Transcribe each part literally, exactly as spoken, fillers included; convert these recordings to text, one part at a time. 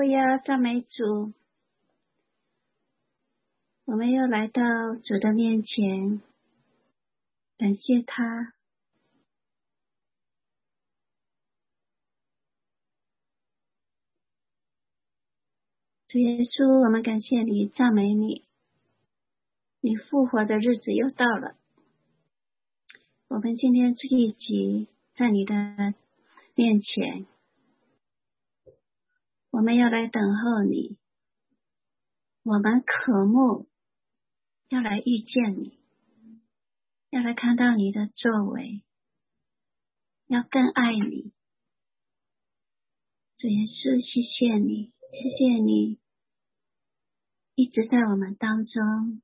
路亚，赞美主！我们又来到主的面前，感谢他。主耶稣，我们感谢你，赞美你。你复活的日子又到了，我们今天聚集在你的面前，我们要来等候你，我们渴慕要来遇见你，要来看到你的作为，要更爱你。主耶稣，谢谢你，谢谢你一直在我们当中，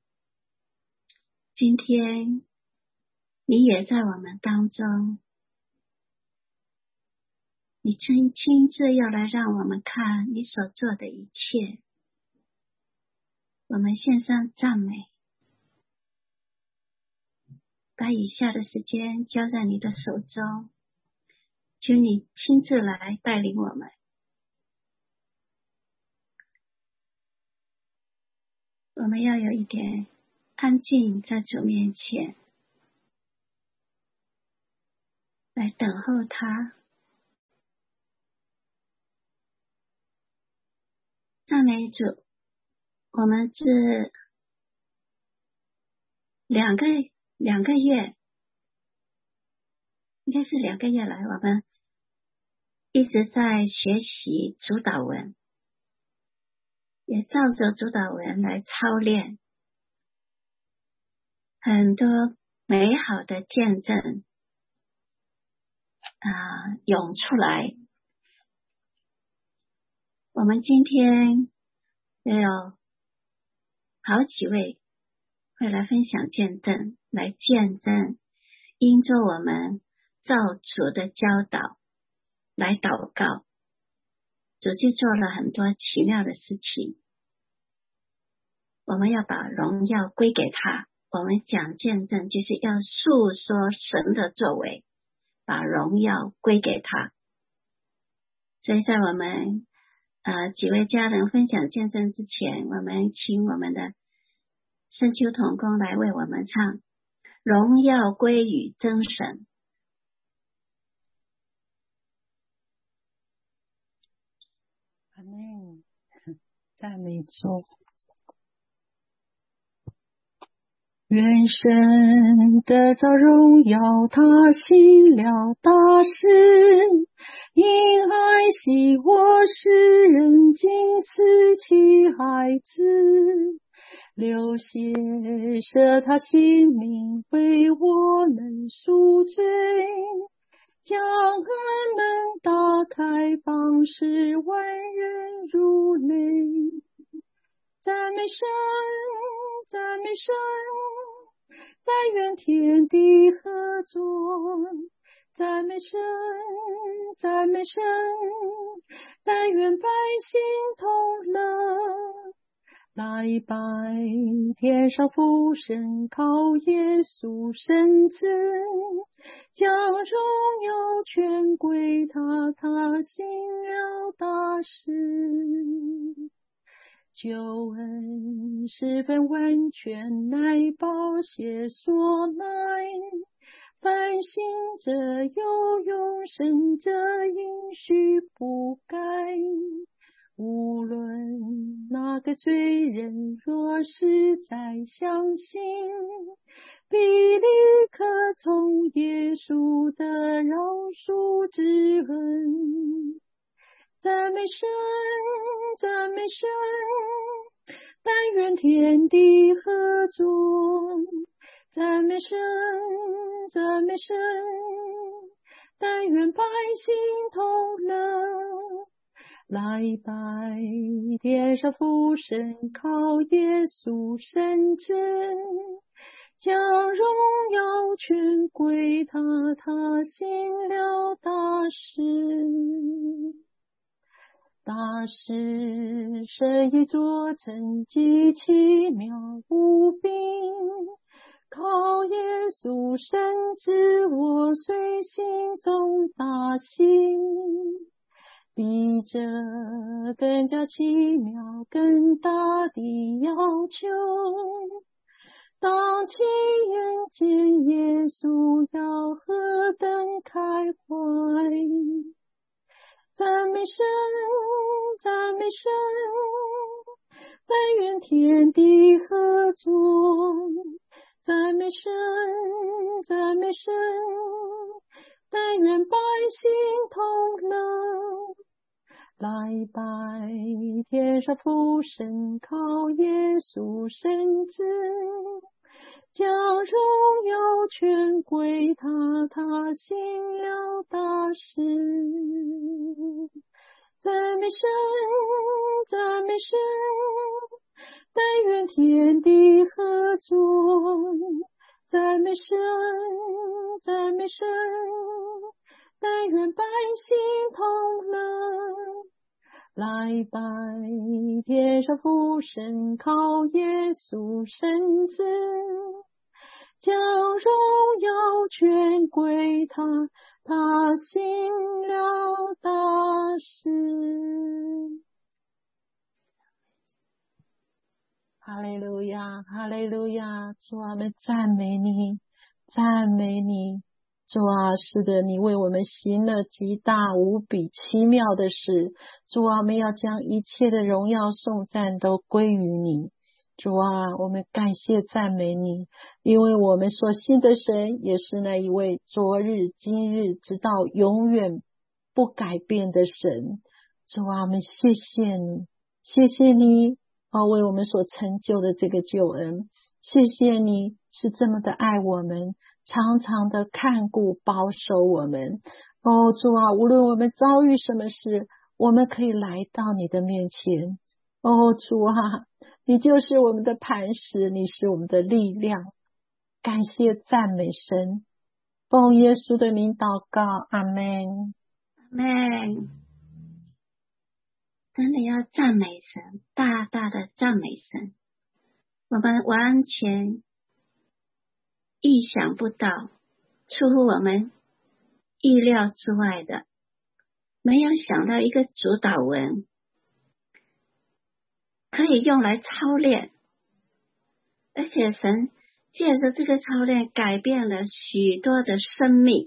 今天你也在我们当中，你亲亲自要来让我们看你所做的一切，我们献上赞美，把以下的时间交在你的手中，求你亲自来带领我们。我们要有一点安静在主面前，来等候他。赞美主，我们这两个两个月，应该是两个月来，我们一直在学习主导文，也照着主导文来操练，很多美好的见证啊涌出来。我们今天也有好几位会来分享见证，来见证因着我们照主的教导来祷告，主就做了很多奇妙的事情。我们要把荣耀归给他，我们讲见证就是要述说神的作为，把荣耀归给他。所以在我们呃几位家人分享见证之前，我们请我们的圣修同工来为我们唱荣耀归于真神。 阿们，赞美主。愿神得着荣耀，他行了大事，因爱惜我世人，仅此其孩子，流血舍他性命，为我们赎罪，将恩门打开，帮使万人入内。赞美神，赞美神，但愿天地合作。赞美神，赞美神，但愿百姓同乐。来拜天上父神，靠耶稣圣子，将荣耀全归他，他行了大事。救恩十分完全，乃宝血所来，凡信者有永生者，应许不改。无论哪个罪人，若是再相信，必立刻从耶稣的饶恕之恩。赞美神，赞美神，但愿天地合作。赞美神，赞美神，但愿百姓同乐。来拜天上父神，靠耶稣圣子，将荣耀全归他，他行了大事。大事神已作成，极奇妙无比，靠耶稣圣子，我虽心中大喜。 比这更加奇妙更大的要求。当亲眼见耶稣，要何等开怀！赞美神，赞美神，但愿天地合作。赞美神，赞美神，但愿百姓同乐。来拜天上父神，靠耶稣圣子，将荣耀全归他，他行了大事。赞美神，赞美神，但愿天地合作。赞美神，赞美神，但愿百姓同乐。来拜天上父神，靠耶稣圣子，将荣耀全归他，他行了大事。哈利路亚，哈利路亚，主啊，我们赞美你，赞美你。主啊，是的，你为我们行了极大无比奇妙的事。主啊，我们要将一切的荣耀颂赞都归于你。主啊，我们感谢赞美你，因为我们所信的神也是那一位昨日今日直到永远不改变的神。主啊，我们谢谢你，谢谢你哦，为我们所成就的这个救恩。谢谢你是这么的爱我们，常常的看顾保守我们。哦，主啊，无论我们遭遇什么事，我们可以来到你的面前。哦，主啊，你就是我们的磐石，你是我们的力量。感谢赞美神，奉耶稣的名祷告，阿们。 阿们。真的要赞美神，大大的赞美神。我们完全意想不到，出乎我们意料之外的，没有想到一个主导文可以用来操练，而且神借着这个操练改变了许多的生命，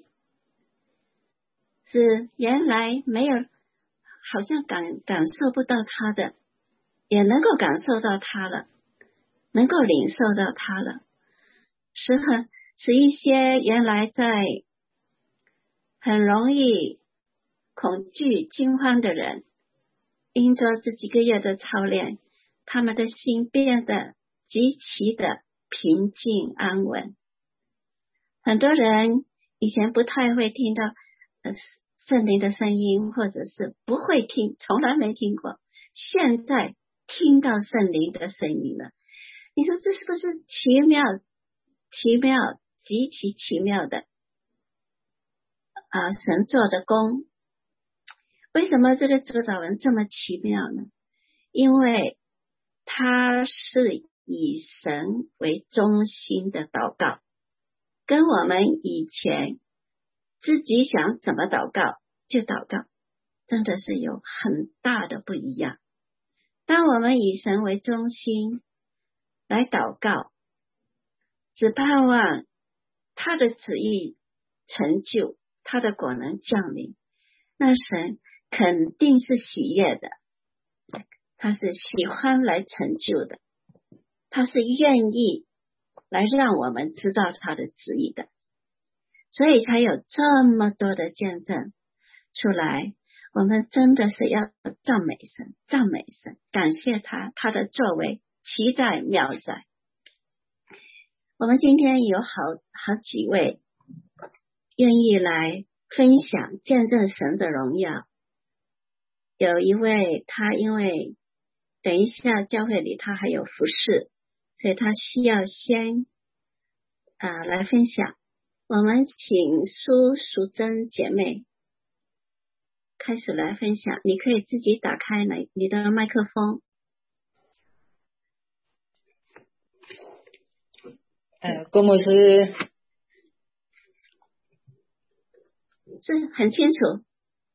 是原来没有好像感感受不到他的，也能够感受到他了，能够领受到他了，使很使一些原来在很容易恐惧惊慌的人，因着这几个月的操练，他们的心变得极其的平静安稳。很多人以前不太会听到呃圣灵的声音，或者是不会听，从来没听过，现在听到圣灵的声音了。你说这是不是奇妙奇妙极其奇妙的啊神做的工？为什么这个主导文这么奇妙呢？因为他是以神为中心的祷告，跟我们以前自己想怎么祷告就祷告，真的是有很大的不一样。当我们以神为中心来祷告，只盼望他的旨意成就，他的果能降临，那神肯定是喜悦的，他是喜欢来成就的，他是愿意来让我们知道他的旨意的，所以才有这么多的见证出来。我们真的是要赞美神，赞美神，感谢他，他的作为奇在妙在。我们今天有好好几位愿意来分享见证神的荣耀。有一位他因为等一下教会里他还有服事，所以他需要先啊、呃、来分享。我们请苏淑珍姐妹开始来分享，你可以自己打开来你的麦克风。 呃，郭牧师是很清楚。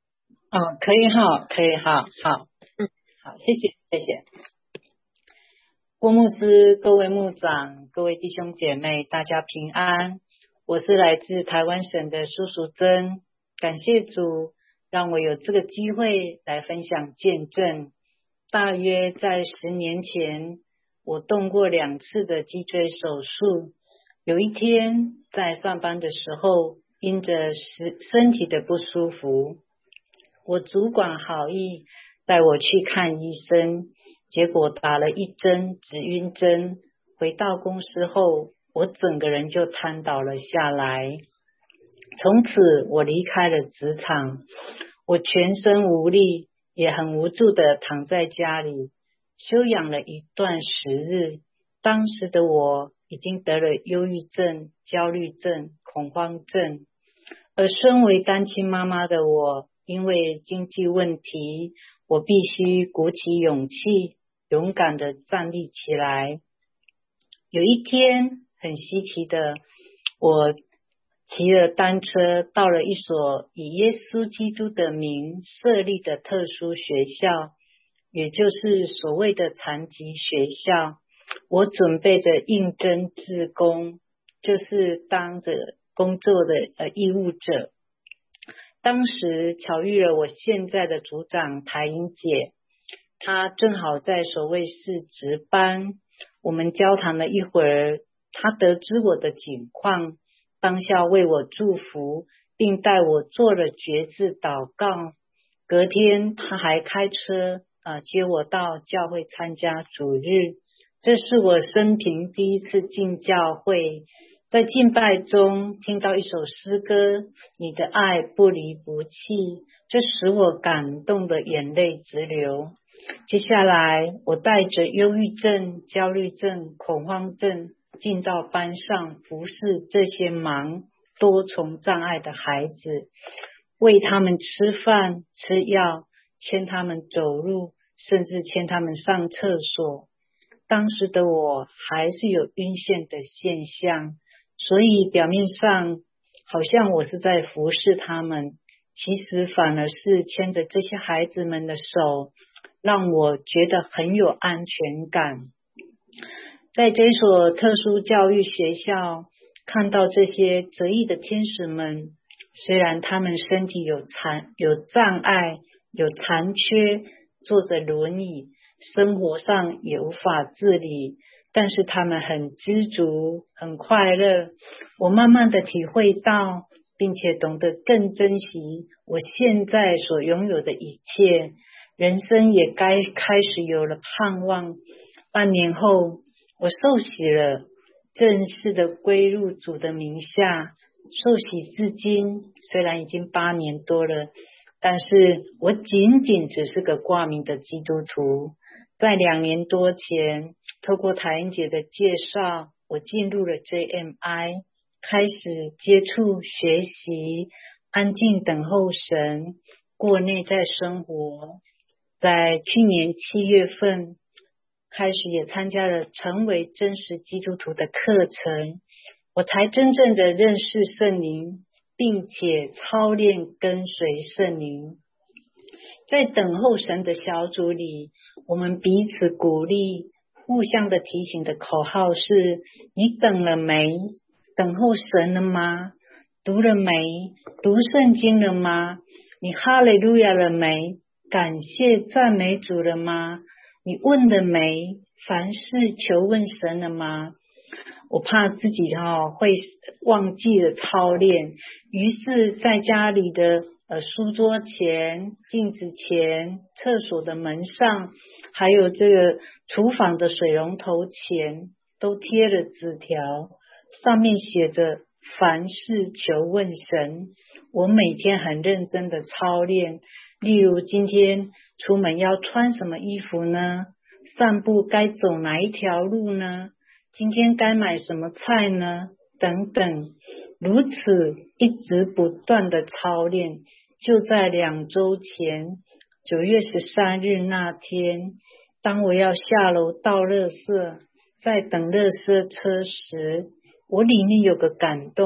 哦，可以哈，可以哈，好， 嗯， 好，谢谢，谢谢。郭牧师、各位牧长、各位弟兄姐妹，大家平安。我是来自台湾省的苏淑珍，感谢主让我有这个机会来分享见证。大约在十年前，我动过两次的脊椎手术。有一天在上班的时候，因着身体的不舒服，我主管好意带我去看医生，结果打了一针止晕针，回到公司后，我整个人就瘫倒了下来。从此我离开了职场，我全身无力，也很无助的躺在家里休养了一段时日。当时的我已经得了忧郁症、焦虑症、恐慌症，而身为单亲妈妈的我，因为经济问题，我必须鼓起勇气，勇敢的站立起来。有一天很稀奇的，我骑了单车到了一所以耶稣基督的名设立的特殊学校，也就是所谓的残疾学校。我准备着应征志工，就是当着工作的呃义务者。当时巧遇了我现在的组长台英姐，她正好在守卫室值班。我们交谈了一会儿，她得知我的境况，当下为我祝福，并带我做了决志祷告。隔天她还开车、呃、接我到教会参加主日。这是我生平第一次进教会，在敬拜中听到一首诗歌，你的爱不离不弃，这使我感动的眼泪直流。接下来我带着忧郁症、焦虑症、恐慌症进到班上，服侍这些忙多重障碍的孩子，喂他们吃饭吃药，牵他们走路，甚至牵他们上厕所。当时的我还是有晕眩的现象，所以表面上好像我是在服侍他们，其实反而是牵着这些孩子们的手，让我觉得很有安全感。在这所特殊教育学校，看到这些折翼的天使们，虽然他们身体有残有障碍有残缺，坐着轮椅，生活上也无法自理，但是他们很知足很快乐。我慢慢的体会到，并且懂得更珍惜我现在所拥有的一切，人生也该开始有了盼望。半年后我受洗了，正式的归入主的名下，受洗至今虽然已经八年多了，但是我仅仅只是个挂名的基督徒。在两年多前，透过台英姐的介绍，我进入了 J M I， 开始接触学习，安静等候神，过内在生活。在去年七月份，开始也参加了成为真实基督徒的课程，我才真正的认识圣灵，并且操练跟随圣灵。在等候神的小组里，我们彼此鼓励，互相的提醒的口号是：你等了没？等候神了吗？读了没？读圣经了吗？你哈利路亚了没？感谢赞美主了吗？你问了没？凡事求问神了吗？我怕自己、哦、会忘记了操练，于是在家里的呃书桌前、镜子前、厕所的门上，还有这个厨房的水龙头前，都贴了纸条，上面写着凡事求问神。我每天很认真的操练，例如今天出门要穿什么衣服呢？散步该走哪一条路呢？今天该买什么菜呢？等等，如此一直不断的操练。就在两周前，九月十三日那天，当我要下楼倒垃圾，在等垃圾车时，我里面有个感动，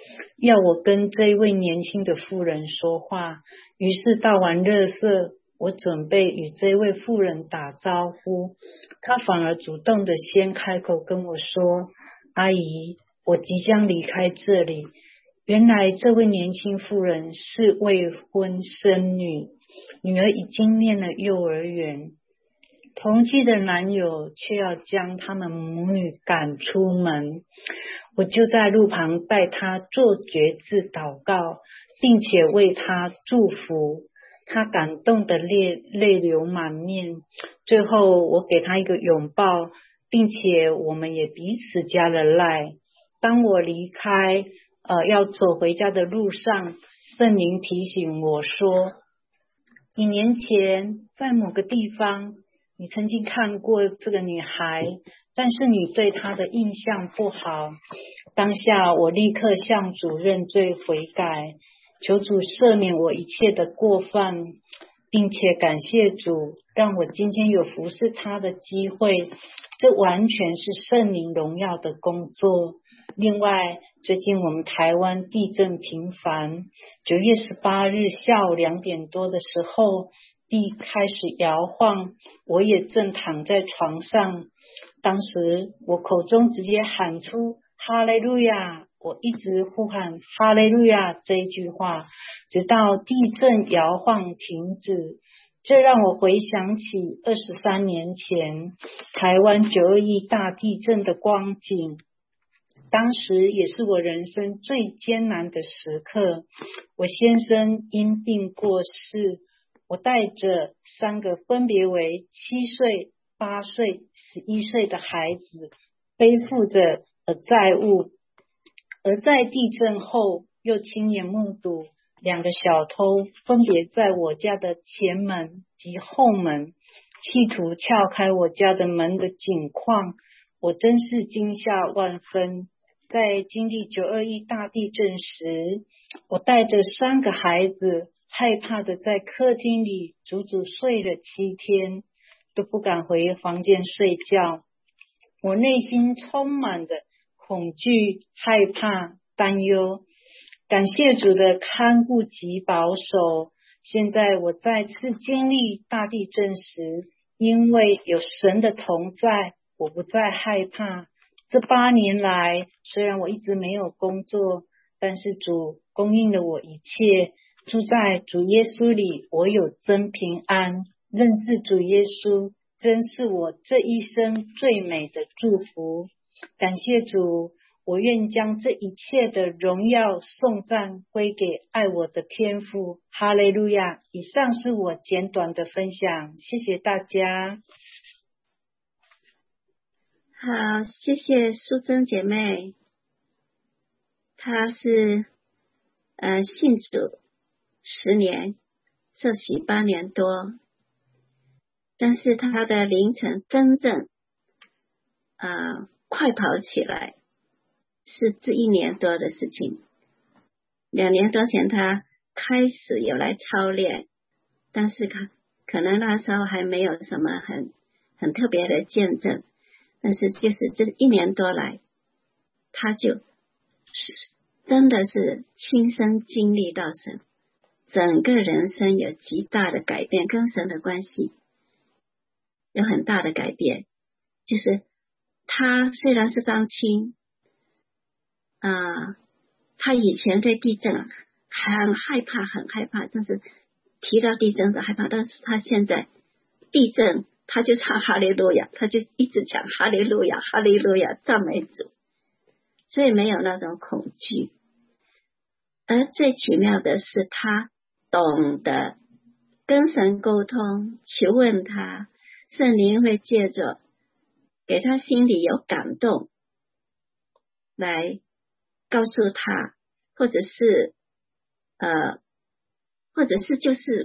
要我跟这一位年轻的妇人说话。于是倒完垃圾，我准备与这位妇人打招呼，她反而主动的先开口跟我说：阿姨，我即将离开这里。原来这位年轻妇人是未婚生女，女儿已经念了幼儿园，同居的男友却要将他们母女赶出门。我就在路旁带她做决志祷告，并且为她祝福，她感动的泪泪流满面。最后我给她一个拥抱，并且我们也彼此加了赖。当我离开呃，要走回家的路上，圣灵提醒我说，几年前在某个地方你曾经看过这个女孩，但是你对她的印象不好。当下我立刻向主认罪悔改，求主赦免我一切的过犯，并且感谢主让我今天有服侍她的机会，这完全是圣灵荣耀的工作。另外，最近我们台湾地震频繁，九月十八日下午两点多的时候，地开始摇晃，我也正躺在床上。当时我口中直接喊出哈利路亚，我一直呼喊哈利路亚这一句话，直到地震摇晃停止。这让我回想起二十三年前台湾九二一大地震的光景。当时也是我人生最艰难的时刻，我先生因病过世，我带着三个分别为七岁、八岁、十一岁的孩子，背负着债务，而在地震后又亲眼目睹两个小偷分别在我家的前门及后门企图撬开我家的门的景况，我真是惊吓万分。在经历九二一大地震时，我带着三个孩子害怕的在客厅里足足睡了七天，都不敢回房间睡觉。我内心充满着恐惧、害怕、担忧。感谢主的看顾及保守，现在我再次经历大地震时，因为有神的同在，我不再害怕。这八年来，虽然我一直没有工作，但是主供应了我一切。住在主耶稣里，我有真平安。认识主耶稣，真是我这一生最美的祝福。感谢主，我愿将这一切的荣耀颂赞归给爱我的天父。哈利路亚！以上是我简短的分享，谢谢大家。 好，谢谢淑珍姐妹。她是呃信主十年，受洗八年多，但是她的凌晨真正呃快跑起来是这一年多的事情。两年多前她开始有来操练，但是可可能那时候还没有什么很很特别的见证。但是就是这一年多来，他就真的是亲身经历到神，整个人生有极大的改变，跟神的关系有很大的改变。就是他虽然是单亲啊、呃，他以前对地震很害怕很害怕，但是提到地震是害怕，但是他现在地震他就唱哈利路亚，他就一直讲哈利路亚，哈利路亚，赞美主，所以没有那种恐惧。而最奇妙的是，他懂得跟神沟通，求问他，圣灵会借着给他心里有感动，来告诉他，或者是呃，或者是就是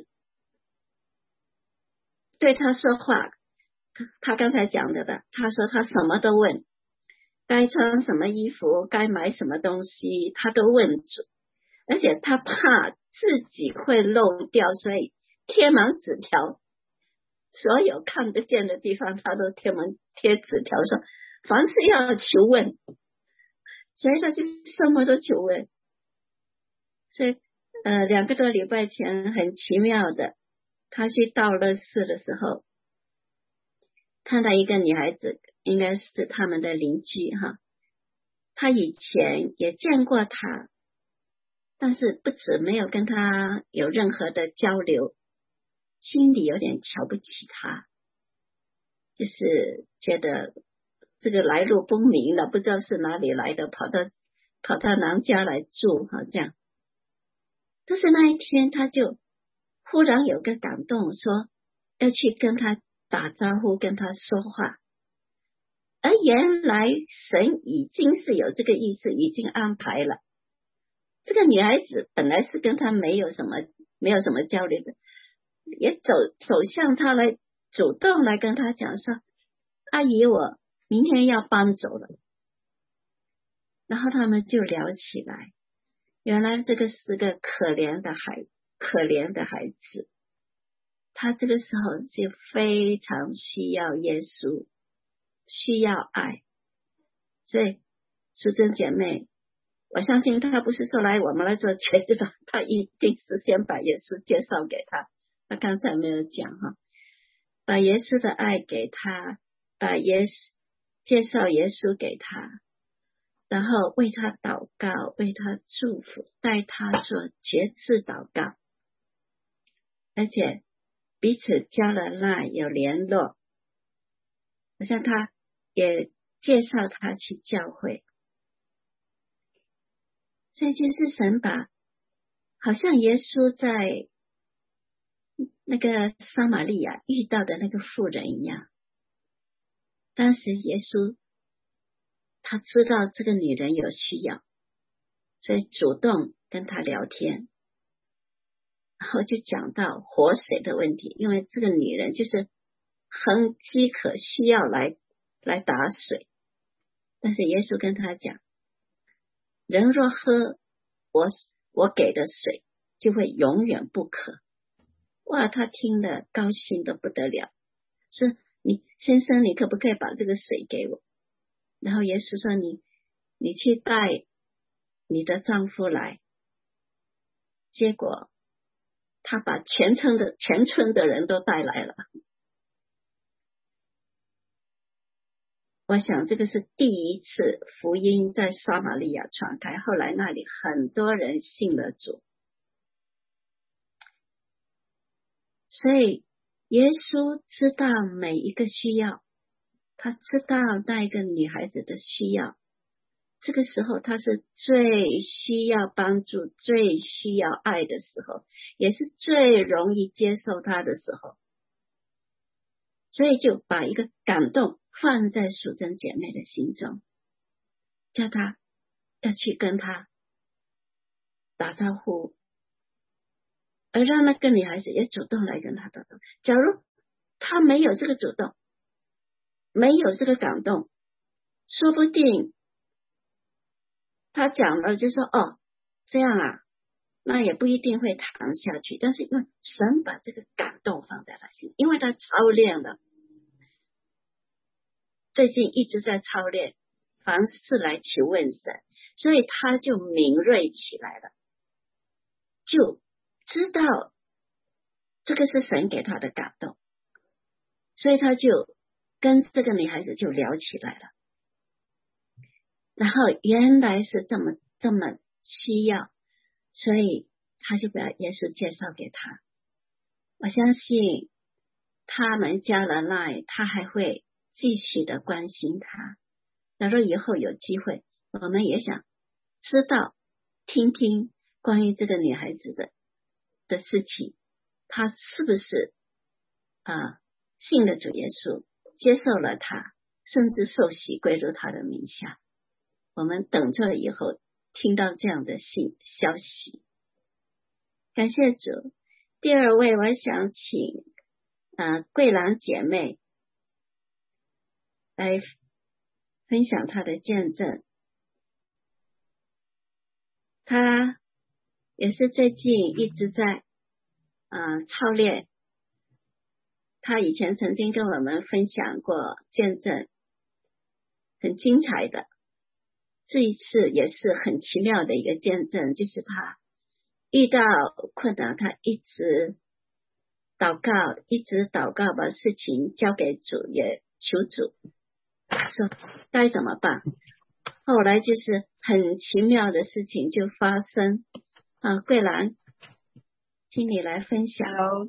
对他说话。他刚才讲的的，他说他什么都问，该穿什么衣服，该买什么东西，他都问主，而且他怕自己会漏掉，所以贴满纸条，所有看得见的地方他都贴满贴纸条，说凡事要求问，所以他就什么都求问。 所以呃两个多礼拜前很奇妙的，他去倒垃圾的时候，看到一个女孩子，应该是他们的邻居哈，他以前也见过她，但是不止没有跟她有任何的交流，心里有点瞧不起她，就是觉得这个来路不明了，不知道是哪里来的，跑到跑到娘家来住哈，这样。但是那一天他就忽然有个感动，说要去跟他打招呼，跟他说话。而原来神已经是有这个意思，已经安排了。这个女孩子本来是跟他没有什么没有什么交流的，也走走向他来，主动来跟他讲说，阿姨我明天要搬走了。然后他们就聊起来，原来这个是个可怜的孩可怜的孩子，他这个时候就非常需要耶稣，需要爱。所以淑珍姐妹，我相信他不是说来我们来做茄子的，他一定是先把耶稣介绍给他，他刚才没有讲哈，把耶稣的爱给他，把耶稣介绍耶稣给他，然后为他祷告，为他祝福，带他做节制祷告，而且彼此交了赖，有联络，好像他也介绍他去教会。所以就是神把好像耶稣在那个撒玛利亚遇到的那个妇人一样，当时耶稣他知道这个女人有需要，所以主动跟她聊天，然后就讲到活水的问题，因为这个女人就是很饥渴，需要来来打水，但是耶稣跟她讲，人若喝我我给的水，就会永远不渴。哇，他听了高兴的不得了，说你先生，你可不可以把这个水给我？然后耶稣说，你你去带你的丈夫来。结果他把全村的全村的人都带来了。我想这个是第一次福音在撒玛利亚传开，后来那里很多人信了主。所以耶稣知道每一个需要，他知道那一个女孩子的需要，这个时候他是最需要帮助，最需要爱的时候，也是最容易接受他的时候，所以就把一个感动放在淑珍姐妹的心中，叫她要去跟她打招呼，而让那个女孩子也主动来跟她打招呼。假如她没有这个主动，没有这个感动，说不定她讲了就说哦这样啊，那也不一定会谈下去。但是因为神把这个感动放在她心，因为她操练了，最近一直在操练，凡事来求问神，所以他就敏锐起来了，就知道这个是神给他的感动，所以他就跟这个女孩子就聊起来了。然后原来是这么这么需要，所以他就把耶稣介绍给他。我相信他们加了赖，他还会继续的关心他。假如以后有机会，我们也想知道听听关于这个女孩子的的事情，她是不是啊信了主耶稣，接受了他，甚至受洗归入他的名下。我们等着以后听到这样的信消息。感谢主。第二位，我想请啊桂兰姐妹来分享她的见证。她也是最近一直在啊操练，她以前曾经跟我们分享过见证，很精彩的。这一次也是很奇妙的一个见证，就是她遇到困难，他一直祷告，一直祷告，把事情交给主，也求主说该怎么办。后来就是很奇妙的事情就发生。啊，桂兰，请你来分享。 Hello，Hello，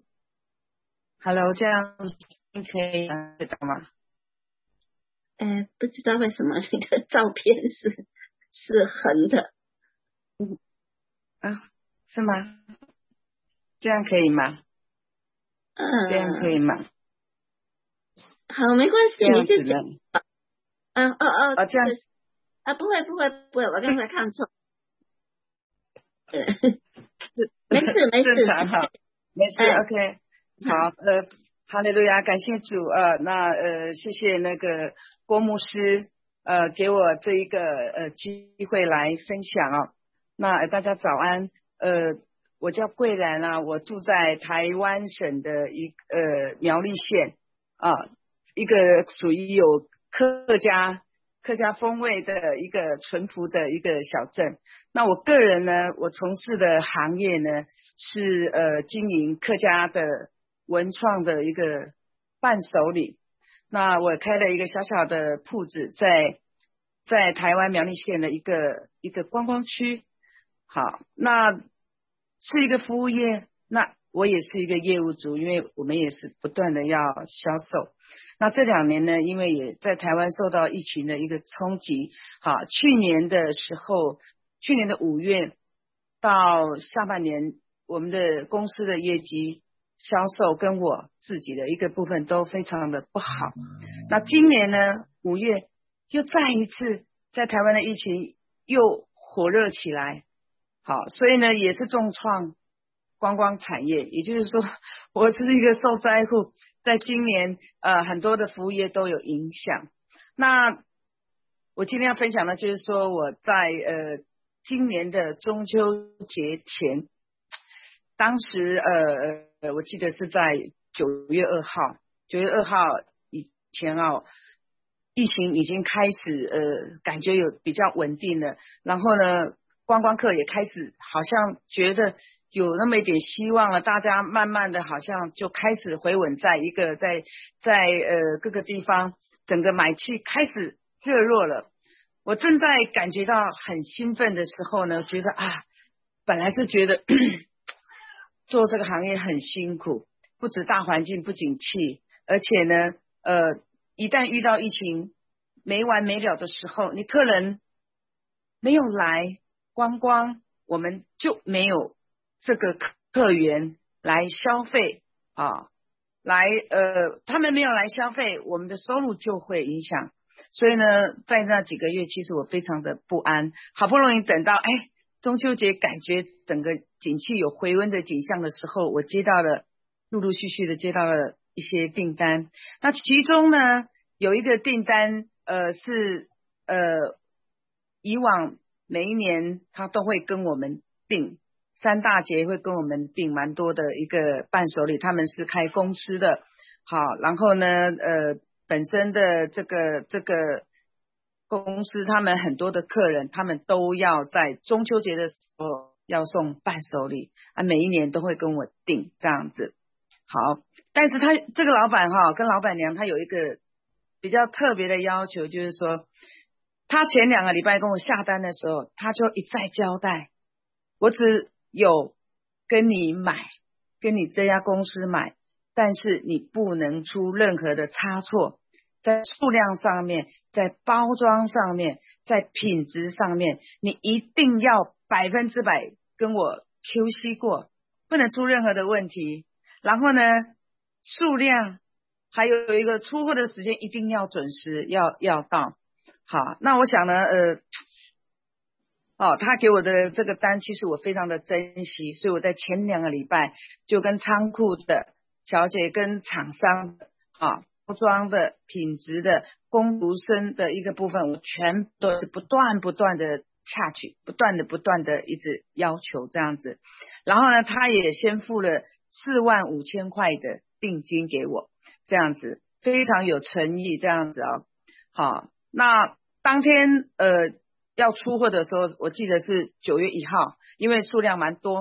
Hello， 这样可以知道吗？ 呃，不知道为什么你的照片是是横的。 嗯啊，是吗？这样可以吗？ 嗯、 这样可以吗？ 好，没关系，你就讲。啊哦哦， 啊，这样啊，不会不会不会，我刚才看错。对，没事没事， 正常哈，没事、 哎、 ，OK， 好，呃，哈利路亚，感谢主，呃，那呃，谢谢那个郭牧师，呃，给我这一个呃机会来分享啊。那、呃、大家早安，呃，我叫桂兰啊，我住在台湾省的一呃苗栗县啊、呃，一个属于有客家。客家风味的一个淳朴的一个小镇。那我个人呢，我从事的行业呢是呃经营客家的文创的一个伴手礼。那我开了一个小小的铺子在，在台湾苗栗县的一个一个观光区。好，那是一个服务业，那我也是一个业务组，因为我们也是不断的要销售。那这两年呢，因为也在台湾受到疫情的一个冲击，好，去年的时候，去年的五月到下半年，我们的公司的业绩、销售跟我自己的一个部分都非常的不好。那今年呢，五月又再一次在台湾的疫情又火热起来，好，所以呢也是重创观光产业，也就是说我是一个受灾户，在今年呃很多的服务业都有影响。那我今天要分享的就是说我在呃今年的中秋节前，当时呃我记得是在九月二号，九月二号以前啊，疫情已经开始呃感觉有比较稳定了，然后呢观光客也开始好像觉得有那么一点希望了，大家慢慢的好像就开始回稳在一个在在呃各个地方整个买气开始热络了。我正在感觉到很兴奋的时候呢，觉得啊本来是觉得做这个行业很辛苦，不止大环境不景气，而且呢呃一旦遇到疫情没完没了的时候，你客人没有来观光，我们就没有这个客源来消费啊，来呃，他们没有来消费，我们的收入就会影响。所以呢，在那几个月，其实我非常的不安。好不容易等到哎中秋节，感觉整个景气有回温的景象的时候，我接到了陆陆续续的接到了一些订单。那其中呢，有一个订单，呃，是呃以往每一年他都会跟我们订。三大节会跟我们订蛮多的一个伴手礼，他们是开公司的，好，然后呢，呃，本身的这个这个公司，他们很多的客人，他们都要在中秋节的时候要送伴手礼啊，每一年都会跟我订这样子。好，但是他这个老板哈，跟老板娘他有一个比较特别的要求，就是说，他前两个礼拜跟我下单的时候，他就一再交代，我只有跟你买，跟你这家公司买，但是你不能出任何的差错，在数量上面，在包装上面，在品质上面，你一定要百分之百跟我 Q C 过，不能出任何的问题。然后呢，数量还有一个出货的时间一定要准时，要要到。好，那我想呢，呃。哦，他给我的这个单，其实我非常的珍惜，所以我在前两个礼拜就跟仓库的小姐、跟厂商的啊、包装的、品质的、工读生的一个部分，我全都是不断不断的洽取，不断的不断的一直要求这样子。然后呢，他也先付了四万五千块的定金给我，这样子非常有诚意，这样子啊。好，那当天呃。要出货的时候，我记得是九月一号，因为数量蛮多，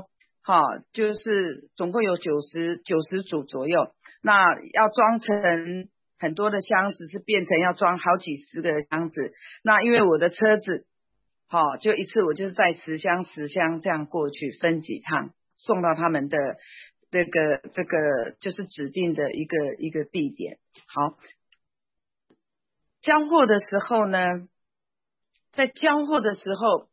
哈，就是总共有九十九十组左右，那要装成很多的箱子，是变成要装好几十个箱子。那因为我的车子，好，就一次我就是载十箱十箱这样过去，分几趟送到他们的这个这个就是指定的一个一个地点。好，交货的时候呢，在交货的时候，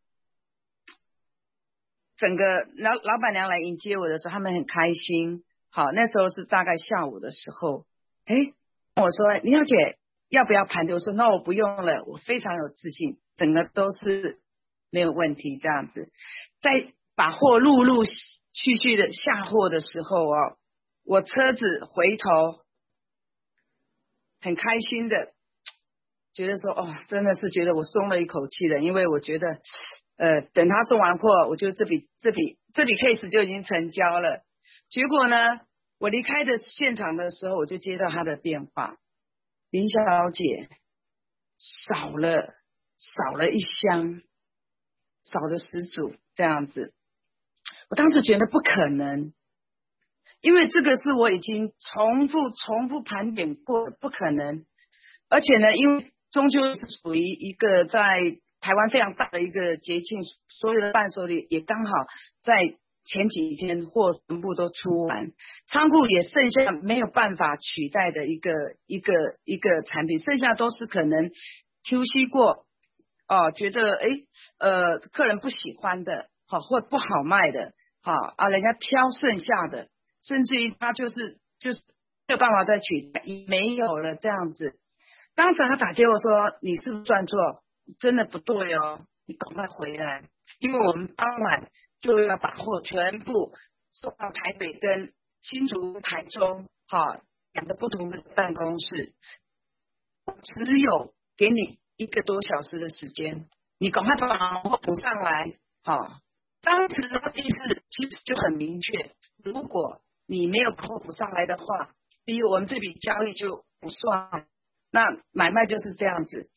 整个老老板娘来迎接我的时候，他们很开心。好，那时候是大概下午的时候，诶，我说林小姐要不要盘点？我说那我不用了，我非常有自信，整个都是没有问题这样子。在把货陆陆续续的下货的时候哦，我车子回头很开心的觉得说，哦，真的是觉得我松了一口气了，因为我觉得呃，等他送完货，我就这笔这笔这笔 case 就已经成交了。结果呢，我离开的现场的时候，我就接到他的电话，林小姐少了少了一箱，少了十组这样子。我当时觉得不可能，因为这个是我已经重复重复盘点过，不可能。而且呢，因为终究是属于一个在台湾非常大的一个节庆，所有的伴手礼也刚好在前几天货全部都出完，仓库也剩下没有办法取代的一个一个一个产品，剩下都是可能 Q C 过哦，觉得诶呃客人不喜欢的，好、哦、或不好卖的，好、哦、啊，人家挑剩下的，甚至于他就是就是没有办法再取代，没有了这样子。当时他打给我说，你是不是算错？真的不对哦，你赶快回来，因为我们当晚就要把货全部送到台北跟新竹、台中，哈，两个不同的办公室，只有给你一个多小时的时间，你赶快把货补上来，哈。当时的意思其实就很明确，如果你没有把货补上来的话，第一，我们这笔交易就不算。那买卖就是这样子，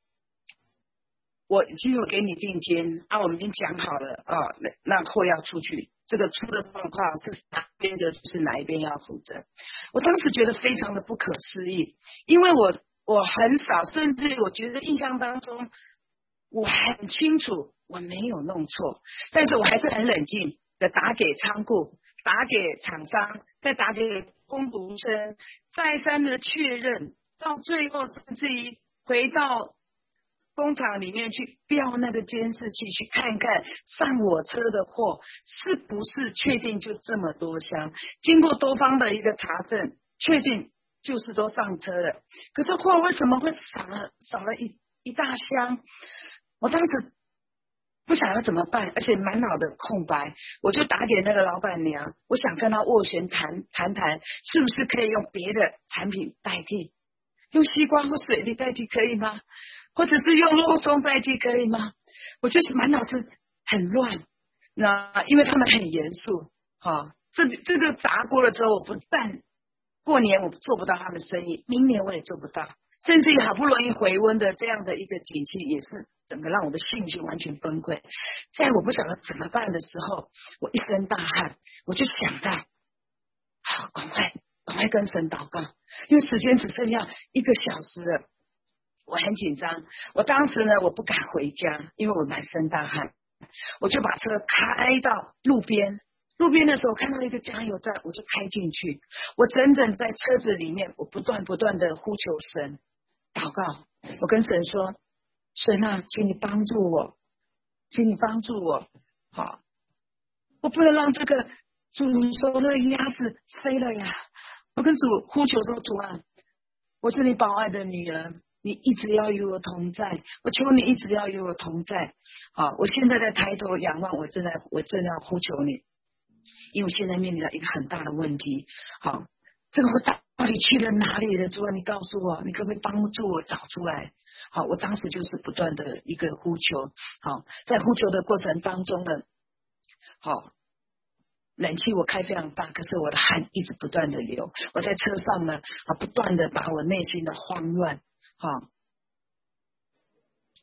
我已经有给你定金啊，我们已经讲好了啊，那那货要出去，这个出的状况是哪边的，就是哪一边要负责。我当时觉得非常的不可思议，因为我我很少，甚至我觉得印象当中我很清楚我没有弄错，但是我还是很冷静的打给仓库，打给厂商，再打给工读生，再三的确认。到最后甚至于回到工厂里面去调那个监视器，去看看上我车的货是不是确定就这么多箱，经过多方的一个查证，确定就是都上车了。可是货为什么会少了少了一一大箱？我当时不晓得怎么办，而且满脑的空白，我就打给那个老板娘，我想跟她斡旋谈谈谈，是不是可以用别的产品代替。用西瓜或水梨代替可以吗？或者是用肉松代替可以吗？我就是满脑子很乱，那因为他们很严肃，哈、哦，这这个砸锅了之后，我不但过年我做不到他们生意，明年我也做不到，甚至于好不容易回温的这样的一个景气，也是整个让我的信心完全崩溃。在我不晓得怎么办的时候，我一身大汗，我就想到，好，赶快。赶快跟神祷告，因为时间只剩下一个小时了，我很紧张。我当时呢，我不敢回家，因为我满身大汗，我就把车开到路边。路边的时候看到一个加油站，我就开进去。我整整在车子里面，我不断不断的呼求神，祷告。我跟神说：“神啊，请你帮助我，请你帮助我，好，我不能让这个主手的鸭子飞了呀。”我跟主呼求说：“主啊，我是你宝爱的女儿，你一直要与我同在，我求你一直要与我同在。好，我现在在抬头仰望，我正在我正要呼求你，因为我现在面临到一个很大的问题。好，这个我到底去了哪里了？主啊，你告诉我，你可不可以帮助我找出来？好，我当时就是不断的一个呼求。好，在呼求的过程当中呢，好。”冷气我开非常大，可是我的汗一直不断的流。我在车上呢，啊，不断的把我内心的慌乱，哈、啊，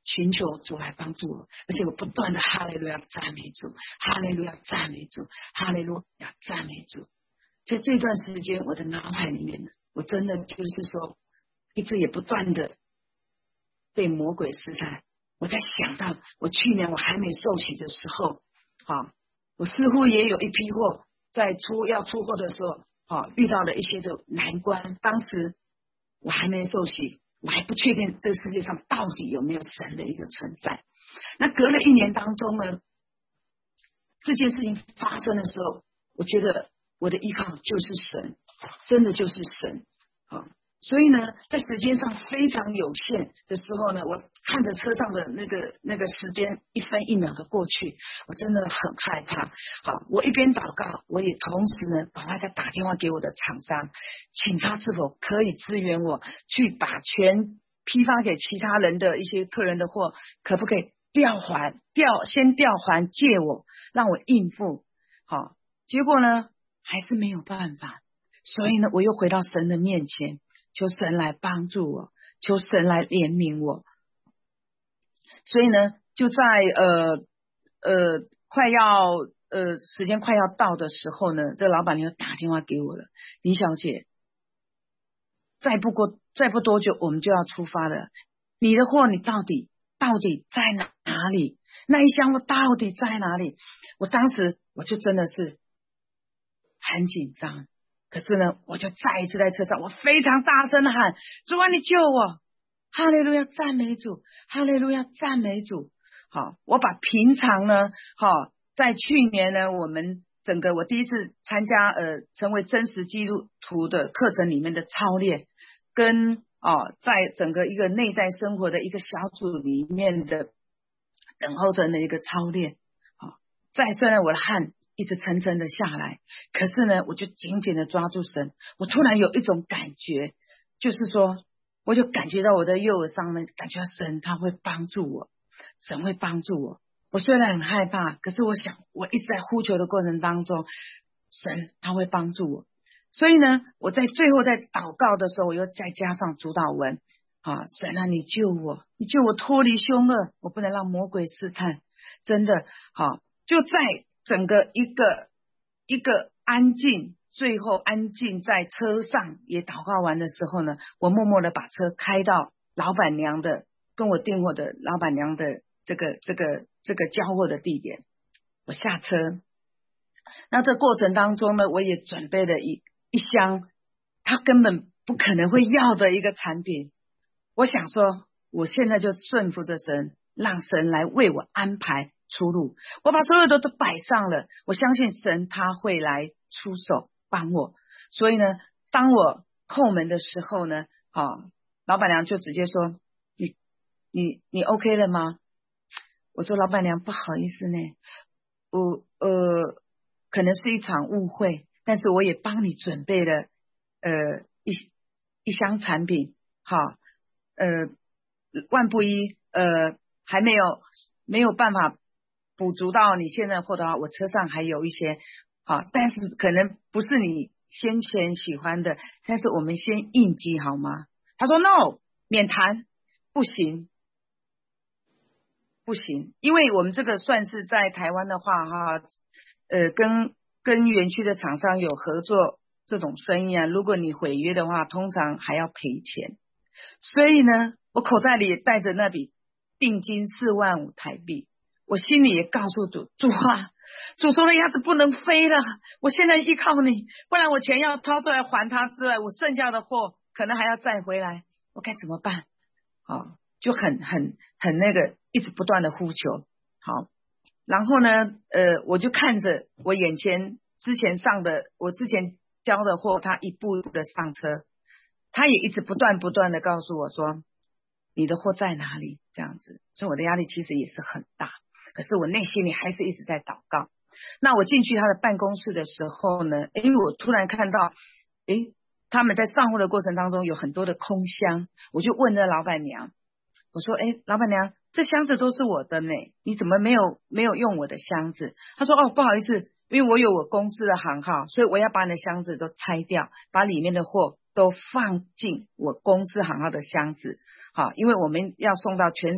寻求主来帮助我，而且我不断的哈利路亚赞美主，哈利路亚赞美主，哈利路亚赞美主。在这段时间，我的脑海里面，我真的就是说，一直也不断的被魔鬼试探。我在想到，我去年我还没受洗的时候，啊，我似乎也有一批货在出要出货的时候，啊，遇到了一些的难关。当时我还没受洗，我还不确定这个世界上到底有没有神的一个存在。那隔了一年当中呢，这件事情发生的时候，我觉得我的依靠就是神，真的就是神啊。所以呢，在时间上非常有限的时候呢，我看着车上的那个那个时间一分一秒的过去，我真的很害怕。好，我一边祷告，我也同时呢，赶快再打电话给我的厂商，请他是否可以支援我，去把全批发给其他人的一些客人的货，可不可以调还调先调还借我，让我应付。好，结果呢，还是没有办法。所以呢，我又回到神的面前，求神来帮助我，求神来怜悯我。所以呢，就在呃呃快要呃时间快要到的时候呢，这老板娘打电话给我了，林小姐，再不过再不多久我们就要出发了，你的货你到底到底在哪里？那一箱货到底在哪里？我当时我就真的是很紧张。可是呢，我就再一次在车上，我非常大声的喊：主啊，你救我！哈利路亚，赞美主！哈利路亚，赞美主！好，我把平常呢，好，在去年呢，我们整个我第一次参加呃成为真实基督徒的课程里面的操练，跟哦，在整个一个内在生活的一个小组里面的等候神的一个操练，好，再虽然我的汗一直沉沉的下来，可是呢，我就紧紧的抓住神。我突然有一种感觉，就是说，我就感觉到我的右耳上面，感觉到神他会帮助我，神会帮助我。我虽然很害怕，可是我想，我一直在呼求的过程当中，神他会帮助我。所以呢，我在最后在祷告的时候，我又再加上主祷文啊，神啊，你救我，你救我脱离凶恶，我不能让魔鬼试探。真的好，就在整个一个一个安静，最后安静在车上也祷告完的时候呢，我默默的把车开到老板娘的跟我订货的老板娘的这个这个这个交货的地点。我下车，那这过程当中呢，我也准备了一一箱他根本不可能会要的一个产品。我想说，我现在就顺服着神，让神来为我安排出路。我把所有的都摆上了，我相信神他会来出手帮我。所以呢，当我叩门的时候呢，啊，老板娘就直接说：你你你 OK 了吗？我说老板娘不好意思呢，我呃可能是一场误会，但是我也帮你准备了呃一一箱产品，好，呃万不一呃还没有没有办法补足到你现在货的话，我车上还有一些好，但是可能不是你先前喜欢的，但是我们先应急好吗？他说 no 免谈，不行不行，因为我们这个算是在台湾的话哈，呃跟跟园区的厂商有合作这种生意啊，如果你毁约的话，通常还要赔钱。所以呢，我口袋里也带着那笔定金四万五台币，我心里也告诉主，主啊，主说的鸭子不能飞了，我现在依靠你，不然我钱要掏出来还他之外，我剩下的货可能还要再回来，我该怎么办？哦，就很很很那个，一直不断的呼求。好，然后呢，呃，我就看着我眼前之前上的，我之前交的货，他一步一步的上车，他也一直不断不断的告诉我说，你的货在哪里？这样子，所以我的压力其实也是很大，可是我内心里还是一直在祷告。那我进去他的办公室的时候呢，因为我突然看到，诶，他们在上货的过程当中有很多的空箱，我就问那老板娘，我说，诶，老板娘，这箱子都是我的呢，你怎么没有没有用我的箱子？他说，哦，不好意思，因为我有我公司的行号，所以我要把你的箱子都拆掉，把里面的货都放进我公司行号的箱子。好，因为我们要送到全省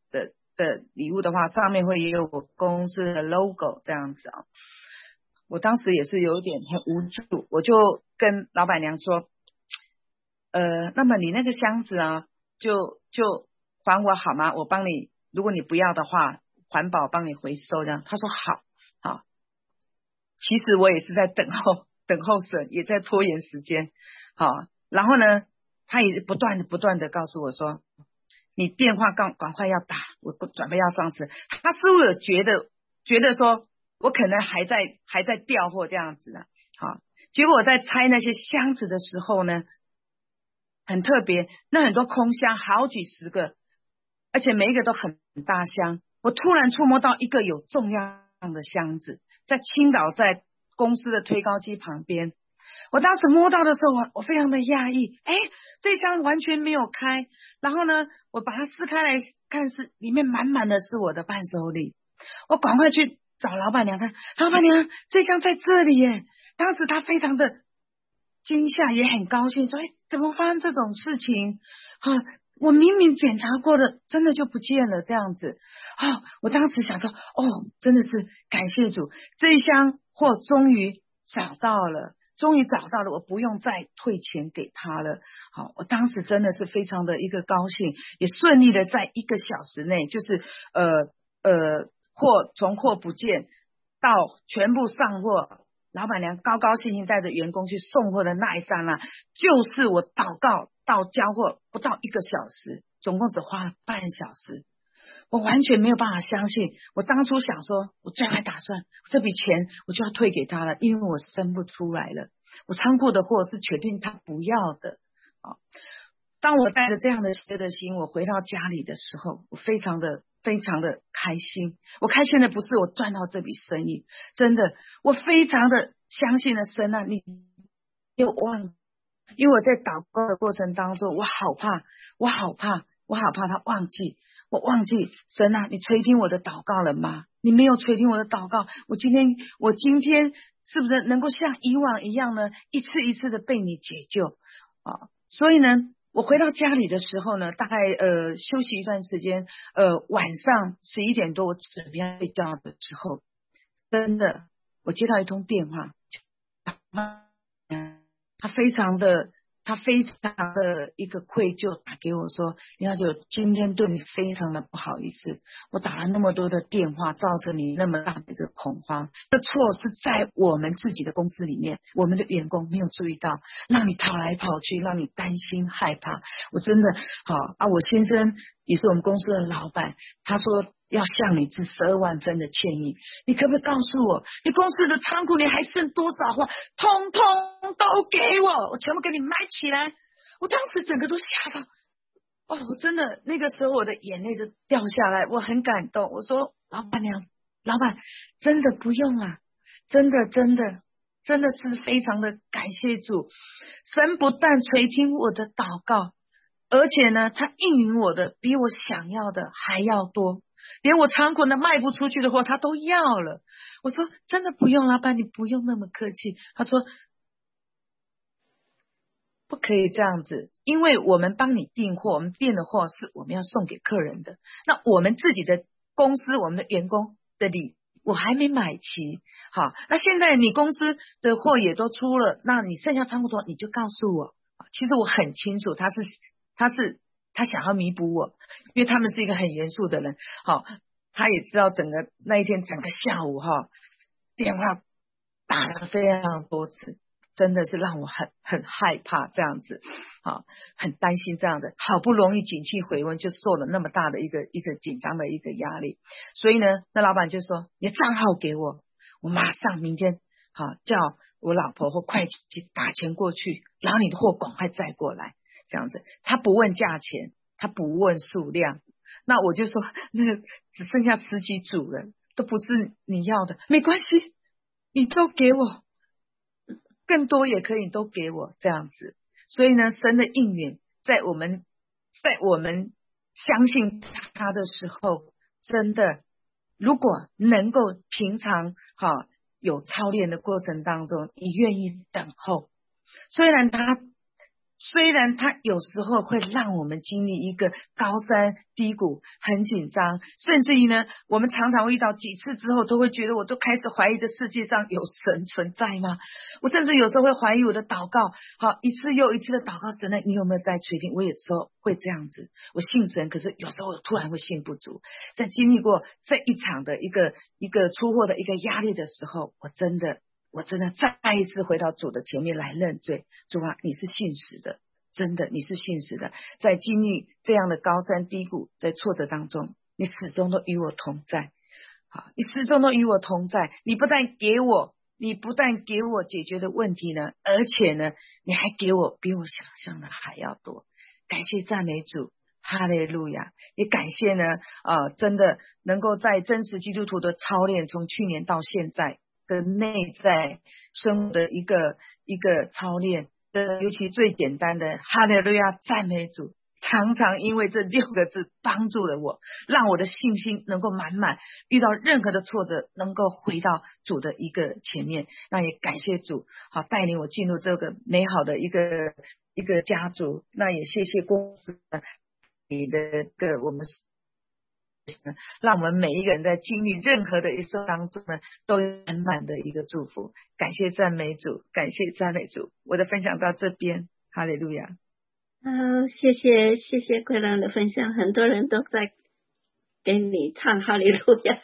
的的礼物的话，上面会有我公司的 logo 这样子啊。我当时也是有点很无助，我就跟老板娘说，呃，那么你那个箱子啊，就就还我好吗？我帮你，如果你不要的话，环保帮你回收这样。他说好，好。其实我也是在等候，等候审，也在拖延时间，好。然后呢，他也不断的不断的告诉我说，你电话赶赶快要打，我准备要上车。他似乎有觉得觉得说我可能还在还在调货这样子的，好。结果我在拆那些箱子的时候呢，很特别，那很多空箱好几十个，而且每一个都很大箱。我突然触摸到一个有重量的箱子，在倾倒在公司的推高机旁边。我当时摸到的时候，我我非常的讶异，哎，这箱完全没有开。然后呢，我把它撕开来看，是里面满满的是我的伴手礼。我赶快去找老板娘看，老板娘，这箱在这里耶。当时她非常的惊吓，也很高兴，说，哎，怎么发生这种事情啊？我明明检查过的，真的就不见了这样子啊！我当时想说，哦，真的是感谢主，这一箱货终于找到了，终于找到了，我不用再退钱给他了。好，我当时真的是非常的一个高兴，也顺利的在一个小时内，就是呃呃货从货不见到全部上货。老板娘高高兴兴带着员工去送货的那一刹那，就是我祷告到交货不到一个小时，总共只花了半小时。我完全没有办法相信，我当初想说，我最还打算这笔钱我就要退给他了，因为我生不出来了，我仓库的货是确定他不要的。啊，当我带着这样的的心，我回到家里的时候，我非常的非常的开心。我开心的不是我赚到这笔生意，真的，我非常的相信了神啊，你又忘，因为我在祷告的过程当中，我好怕，我好怕，我好怕他忘记，我忘记神啊，你垂听我的祷告了吗？你没有垂听我的祷告，我今天我今天是不是能够像以往一样呢，一次一次的被你解救啊？所以呢，我回到家里的时候呢，大概呃休息一段时间，呃晚上十一点多我准备要睡觉的时候，真的我接到一通电话，他非常的他非常的一个愧疚，打给我说，林小姐，今天对你非常的不好意思，我打了那么多的电话，造成你那么大的一个恐慌，这错是在我们自己的公司里面，我们的员工没有注意到，让你跑来跑去，让你担心害怕。我真的好啊，我先生也是我们公司的老板，他说要向你致十二万分的歉意，你可不可以告诉我，你公司的仓库里还剩多少货，通通都给我，我全部给你买起来。我当时整个都吓到，哦，真的那个时候我的眼泪就掉下来，我很感动。我说老板娘，老板真的不用啦，真的真的真的是非常的感谢主，神不但垂听我的祷告，而且呢他应允我的比我想要的还要多，连我仓库呢卖不出去的货他都要了。我说真的不用，老板你不用那么客气。他说不可以这样子，因为我们帮你订货，我们订的货是我们要送给客人的，那我们自己的公司我们的员工的礼我还没买齐，好，那现在你公司的货也都出了，那你剩下仓库多你就告诉我。其实我很清楚他是他是他想要弥补我，因为他们是一个很严肃的人，好，他也知道整个那一天整个下午哈电话打了非常多次，真的是让我很很害怕这样子，好，很担心这样子，好不容易景气回温，就受了那么大的一个一个紧张的一个压力，所以呢，那老板就说你账号给我，我马上明天好叫我老婆或会计打钱过去，然后你的货赶快载过来，这样子，他不问价钱，他不问数量，那我就说那个只剩下十几组了，都不是你要的，没关系，你都给我。更多也可以都给我这样子，所以呢，神的应允在我们在我们相信他的时候，真的如果能够平常哈有操练的过程当中，你愿意等候，虽然他虽然它有时候会让我们经历一个高山低谷，很紧张，甚至于呢，我们常常会遇到几次之后，都会觉得我都开始怀疑这世界上有神存在吗？我甚至有时候会怀疑我的祷告，好，一次又一次的祷告，神呢，你有没有在垂听？我有时候会这样子，我信神，可是有时候我突然会信不足。在经历过这一场的一个一个出货的一个压力的时候，我真的。我真的再一次回到主的前面来认罪，主啊，你是信实的，真的你是信实的，在经历这样的高山低谷，在挫折当中，你始终都与我同在，好，你始终都与我同在，你不但给我，你不但给我解决的问题呢，而且呢，你还给我比我想象的还要多，感谢赞美主。哈利路亚，也感谢呢，呃，真的能够在真实基督徒的操练，从去年到现在的内在生活的一个一个操练，呃，尤其最简单的哈利路亚赞美主，常常因为这六个字帮助了我，让我的信心能够满满，遇到任何的挫折能够回到主的一个前面。那也感谢主，好带领我进入这个美好的一个一个家族。那也谢谢公司你的个我们。让我们每一个人在经历任何的一生当中呢，都有满满的一个祝福。感谢赞美主，感谢赞美主。我的分享到这边，哈利路亚。 好，谢谢谢谢桂兰的分享，很多人都在给你唱哈利路亚。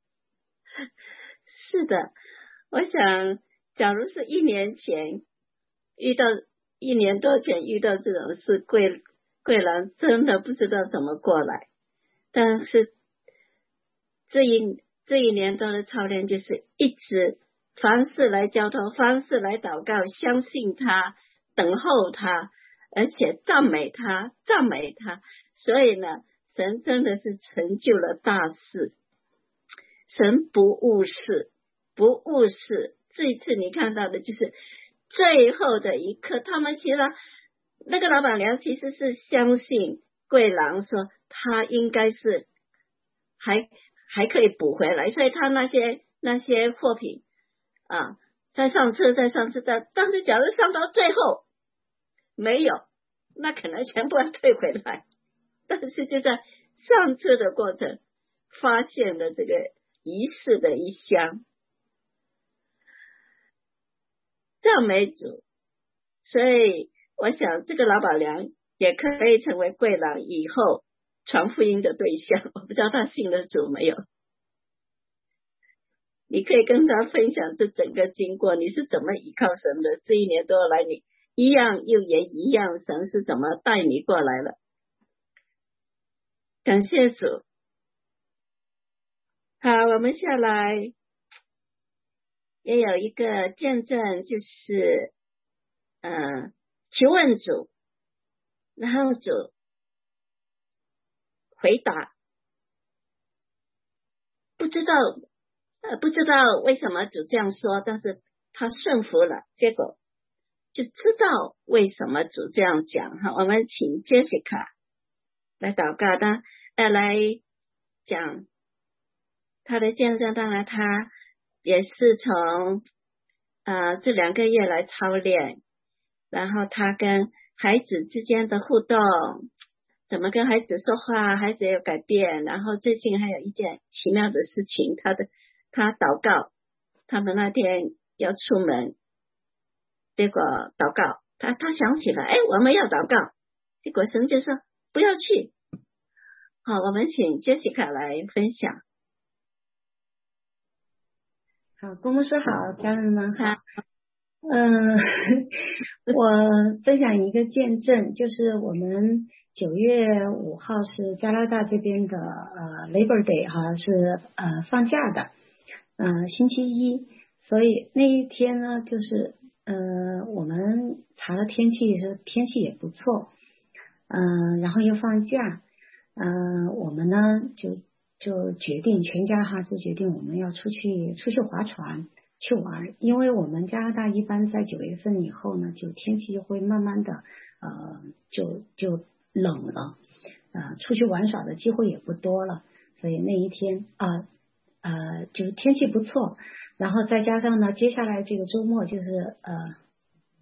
是的，我想假如是一年前遇到一年多前遇到这种事，桂桂兰真的不知道怎么过来。但是这一这一年多的操练，就是一直凡事来交托，凡事来祷告，相信他，等候他，而且赞美他，赞美他。所以呢，神真的是成就了大事，神不误事，不误事。这一次你看到的就是最后的一刻，他们其实那个老板娘其实是相信桂郎说他应该是还还可以补回来，所以他那些那些货品啊，再上车再上车再，但是假如上到最后没有，那可能全部要退回来。但是就在上车的过程发现了这个遗失的一箱，赞美主。所以我想这个老板娘也可以成为桂郎以后传福音的对象，我不知道他信了主没有。你可以跟他分享这整个经过，你是怎么依靠神的？这一年多来，你一样又也一样，神是怎么带你过来了？感谢主。好，我们下来也有一个见证，就是嗯、呃，求问主，然后主回答，不知道呃，不知道为什么主这样说，但是他顺服了，结果就知道为什么主这样讲哈。我们请 Jessica 来祷告的，呃，来讲他的见证。当然，他也是从呃这两个月来操练，然后他跟孩子之间的互动，怎么跟孩子说话，孩子有改变。然后最近还有一件奇妙的事情，他的他祷告，他们那天要出门，结果祷告，他他想起来，哎，我们要祷告，结果神就说不要去。好，我们请 Jessica 来分享。 好，公牧师好，家人们好。嗯，我分享一个见证，就是我们九月五号是加拿大这边的呃 Labor Day 哈，是呃放假的，呃星期一，所以那一天呢，就是呃我们查了天气，是天气也不错，嗯、呃，然后又放假，嗯、呃，我们呢就就决定全家哈就决定我们要出去出去划船。去玩，因为我们加拿大一般在九月份以后呢，就天气就会慢慢的呃就就冷了，呃出去玩耍的机会也不多了，所以那一天啊 呃, 呃就天气不错，然后再加上呢接下来这个周末就是呃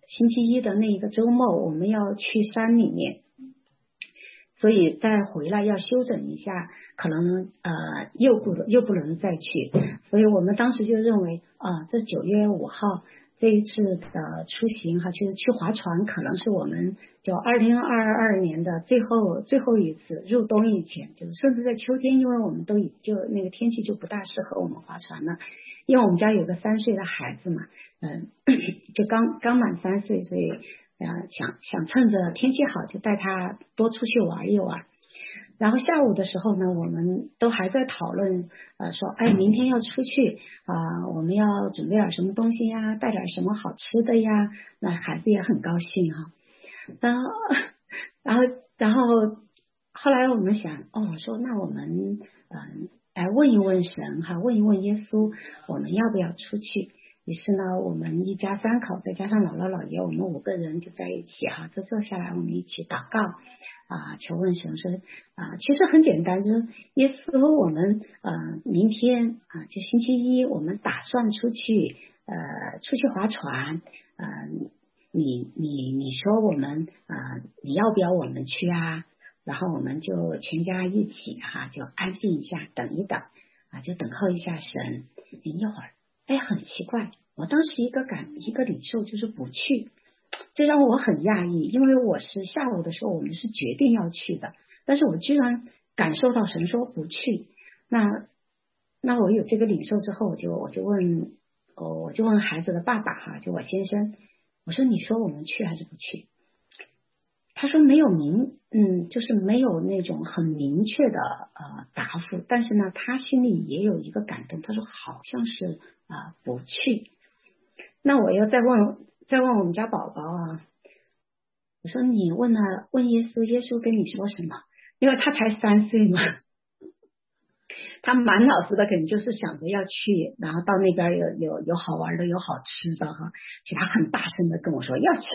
星期一的那一个周末我们要去山里面，所以再回来要休整一下，可能呃又不又不能再去，所以我们当时就认为啊，这九月五号这一次的出行哈，就是去划船，可能是我们就二零二二年的最后最后一次入冬以前，就是甚至在秋天，因为我们都已就那个天气就不大适合我们划船了，因为我们家有个三岁的孩子嘛，嗯，就刚刚满三岁，所以呃想想趁着天气好就带他多出去玩一玩。然后下午的时候呢，我们都还在讨论，呃，说，哎，明天要出去啊、呃，我们要准备点什么东西呀，带点什么好吃的呀。那孩子也很高兴哈、啊。然后，然后，然后，后来我们想，哦，说那我们嗯、呃、来问一问神哈，问一问耶稣，我们要不要出去？于是呢，我们一家三口再加上姥姥姥爷，我们五个人就在一起哈，就坐下来，我们一起祷告啊，求问神说啊，其实很简单，就是耶稣，我们呃明天啊，就星期一，我们打算出去呃出去划船，呃，你你你说我们啊、呃，你要不要我们去啊？然后我们就全家一起哈，就安静一下，等一等啊，就等候一下神。一会儿，哎，很奇怪，我当时一个感一个领受就是不去，这让我很讶异，因为我是下午的时候我们是决定要去的，但是我居然感受到神说不去。那那我有这个领受之后，我就我就问，我我就问孩子的爸爸哈，就我先生，我说你说我们去还是不去？他说没有明，嗯，就是没有那种很明确的呃答复，但是呢，他心里也有一个感动，他说好像是啊、呃、不去。那我又再问再问我们家宝宝啊，我说你问了问耶稣，耶稣跟你说什么？因为他才三岁嘛，他满脑子的肯定就是想着要去，然后到那边有有有好玩的，有好吃的哈，所以他很大声的跟我说要去。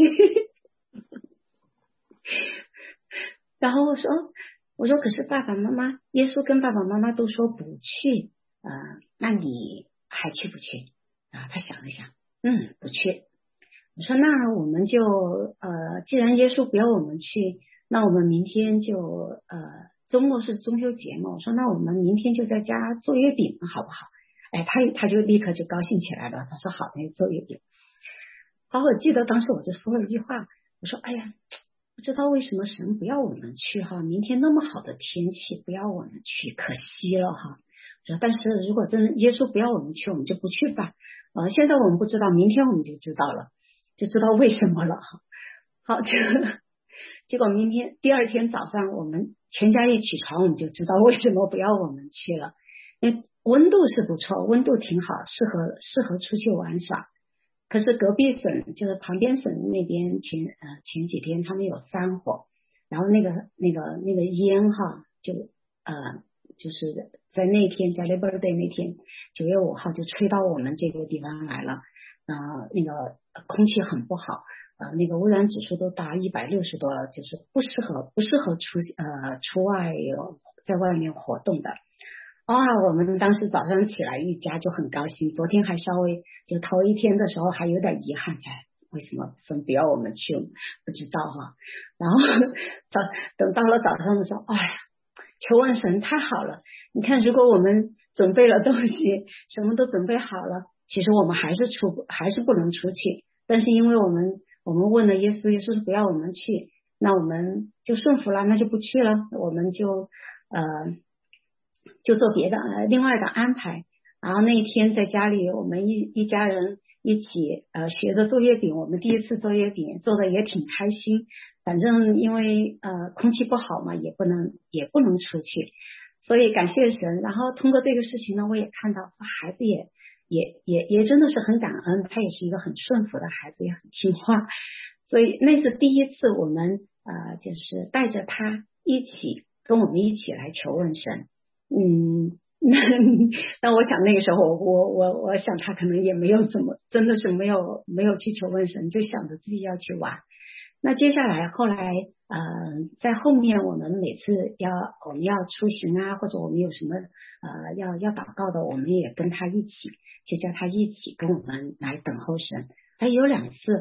然后我说，我说可是爸爸妈妈，耶稣跟爸爸妈妈都说不去，呃，那你还去不去？啊，他想了想，嗯，不去。我说那我们就呃，既然耶稣不要我们去，那我们明天就呃，周末是中秋节嘛，我说那我们明天就在家做月饼好不好？哎，他他就立刻就高兴起来了，他说好的，做月饼。好，我记得当时我就说了一句话，我说哎呀。不知道为什么神不要我们去哈，明天那么好的天气不要我们去，可惜了哈。说但是如果真的耶稣不要我们去，我们就不去吧。呃，现在我们不知道，明天我们就知道了，就知道为什么了哈。好，这个结果明天第二天早上我们全家一起床，我们就知道为什么不要我们去了。因为温度是不错，温度挺好，适合适合出去玩耍。可是隔壁省就是旁边省那边前呃前几天他们有山火，然后那个那个那个烟哈就呃就是在那天在 Labor Day 那天九月五号就吹到我们这个地方来了，呃那个空气很不好，呃那个污染指数都达一百六十多了，就是不适合不适合出呃出外在外面活动的。哇、哦，我们当时早上起来一家就很高兴，昨天还稍微就头一天的时候还有点遗憾，哎，为什么神不要我们去？不知道哈。然后早等到了早上的时候，哎呀，求问神太好了！你看，如果我们准备了东西，什么都准备好了，其实我们还是出还是不能出去。但是因为我们我们问了耶稣，耶稣不要我们去，那我们就顺服了，那就不去了，我们就呃。就做别的呃另外的安排，然后那一天在家里我们一一家人一起呃学着做月饼，我们第一次做月饼做的也挺开心，反正因为呃空气不好嘛，也不能也不能出去，所以感谢神。然后通过这个事情呢，我也看到孩子也也也也真的是很感恩，他也是一个很顺服的孩子，也很听话，所以那是第一次我们呃就是带着他一起跟我们一起来求问神。嗯，那那我想那个时候我我我想他可能也没有怎么真的是没有没有去求问神，就想着自己要去玩。那接下来后来呃在后面我们每次要我们要出行啊，或者我们有什么呃要要祷告的，我们也跟他一起就叫他一起跟我们来等候神。还有两次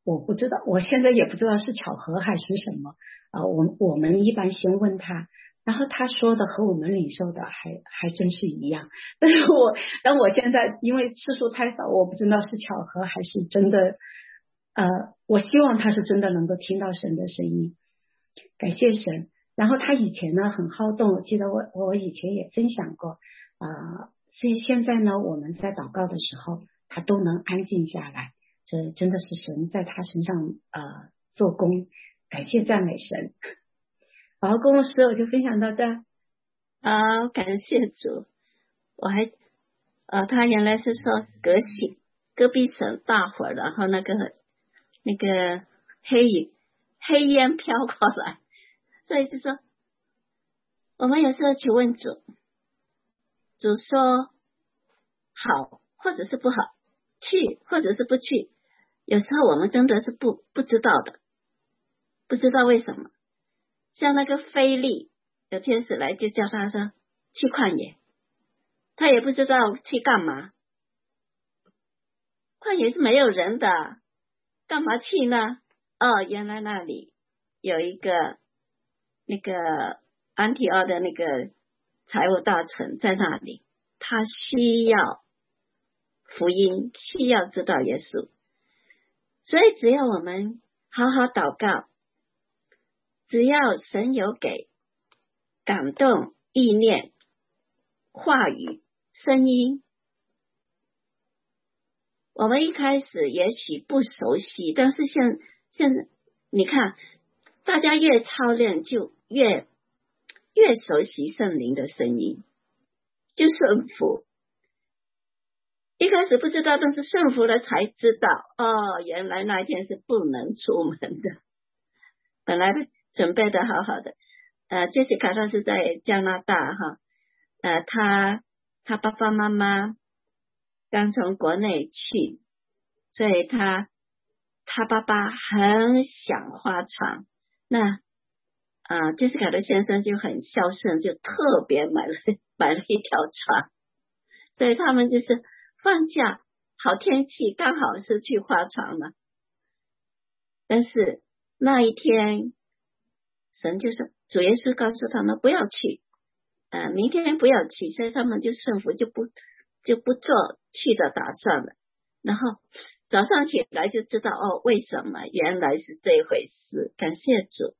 我不知道，我现在也不知道是巧合还是什么啊。我我们一般先问他，然后他说的和我们领受的还还真是一样。但是我但我现在因为次数太少，我不知道是巧合还是真的。呃，我希望他是真的能够听到神的声音，感谢神。然后他以前呢很好动，我记得我我以前也分享过啊。所以现在呢，我们在祷告的时候，他都能安静下来。这真的是神在他身上呃做工，感谢赞美神。好，公牧师我就分享到这。 啊，感谢主。我还呃，他原来是说隔壁隔壁省大火，然后那个那个黑雨黑烟飘过来，所以就说我们有时候去问主，主说好或者是不好，去或者是不去，有时候我们真的是不不知道的，不知道为什么。像那个腓利，有天使来就叫他说去旷野，他也不知道去干嘛，旷野是没有人的，干嘛去呢？哦，原来那里有一个那个安提奥的那个财务大臣在那里，他需要福音，需要知道耶稣。所以只要我们好好祷告，只要神有给感动、意念、话语、声音，我们一开始也许不熟悉，但是现现在你看，大家越操练就越越熟悉圣灵的声音，就顺服。一开始不知道，但是顺服了才知道，哦，原来那一天是不能出门的，本来准备的好好的。呃，杰西卡她是在加拿大哈，呃，她她爸爸妈妈刚从国内去，所以她她爸爸很想花船，那啊，杰西卡的先生就很孝顺，就特别买了买了一条船，所以他们就是放假好天气，刚好是去划船嘛。但是那一天，神就是主耶稣告诉他们不要去，呃，明天不要去，所以他们就顺服，就不就不做去的打算了。然后早上起来就知道哦，为什么？原来是这回事，感谢主。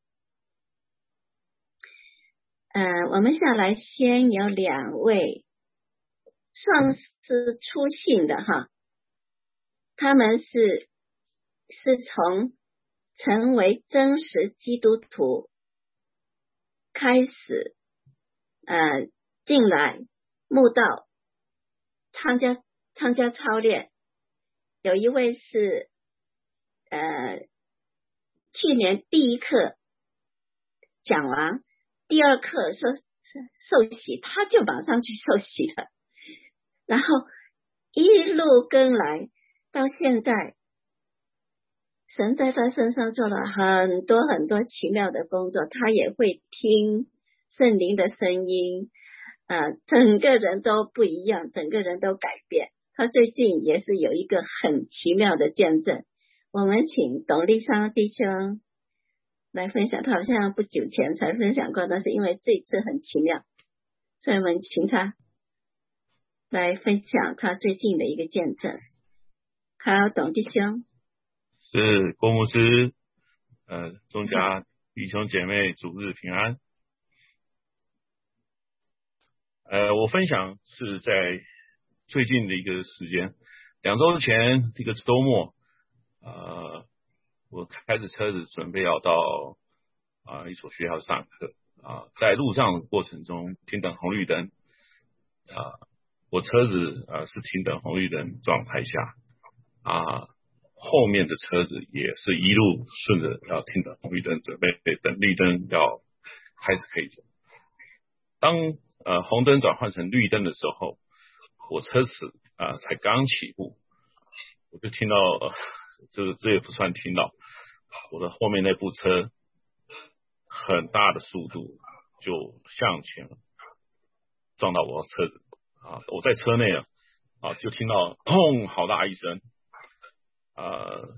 嗯、呃，我们下来先有两位算是初信的哈，他们是是从成为真实基督徒开始，呃，进来慕道参加参加操练。有一位是呃去年第一课讲完，第二课说受洗，他就马上去受洗了，然后一路跟来到现在，神在他身上做了很多很多奇妙的工作，他也会听圣灵的声音，呃，整个人都不一样，整个人都改变。他最近也是有一个很奇妙的见证，我们请董立昌弟兄来分享，他好像不久前才分享过，但是因为这次很奇妙，所以我们请他来分享他最近的一个见证。好，董弟兄。 是郭牧师，呃，众家弟兄姐妹主日平安。呃，我分享是在最近的一个时间，两周前这个周末，呃，我开着车子准备要到啊、呃、一所学校上课啊、呃，在路上的过程中停等红绿灯啊、呃，我车子啊、呃、是停等红绿灯状态下啊。呃后面的车子也是一路顺着要停等红绿灯，准备等绿灯要开始可以走。当呃红灯转换成绿灯的时候，我车子啊、呃、才刚起步，我就听到、呃、这这也不算听到，我的后面那部车很大的速度就向前撞到我的车子啊！我在车内啊啊就听到砰好大一声。呃，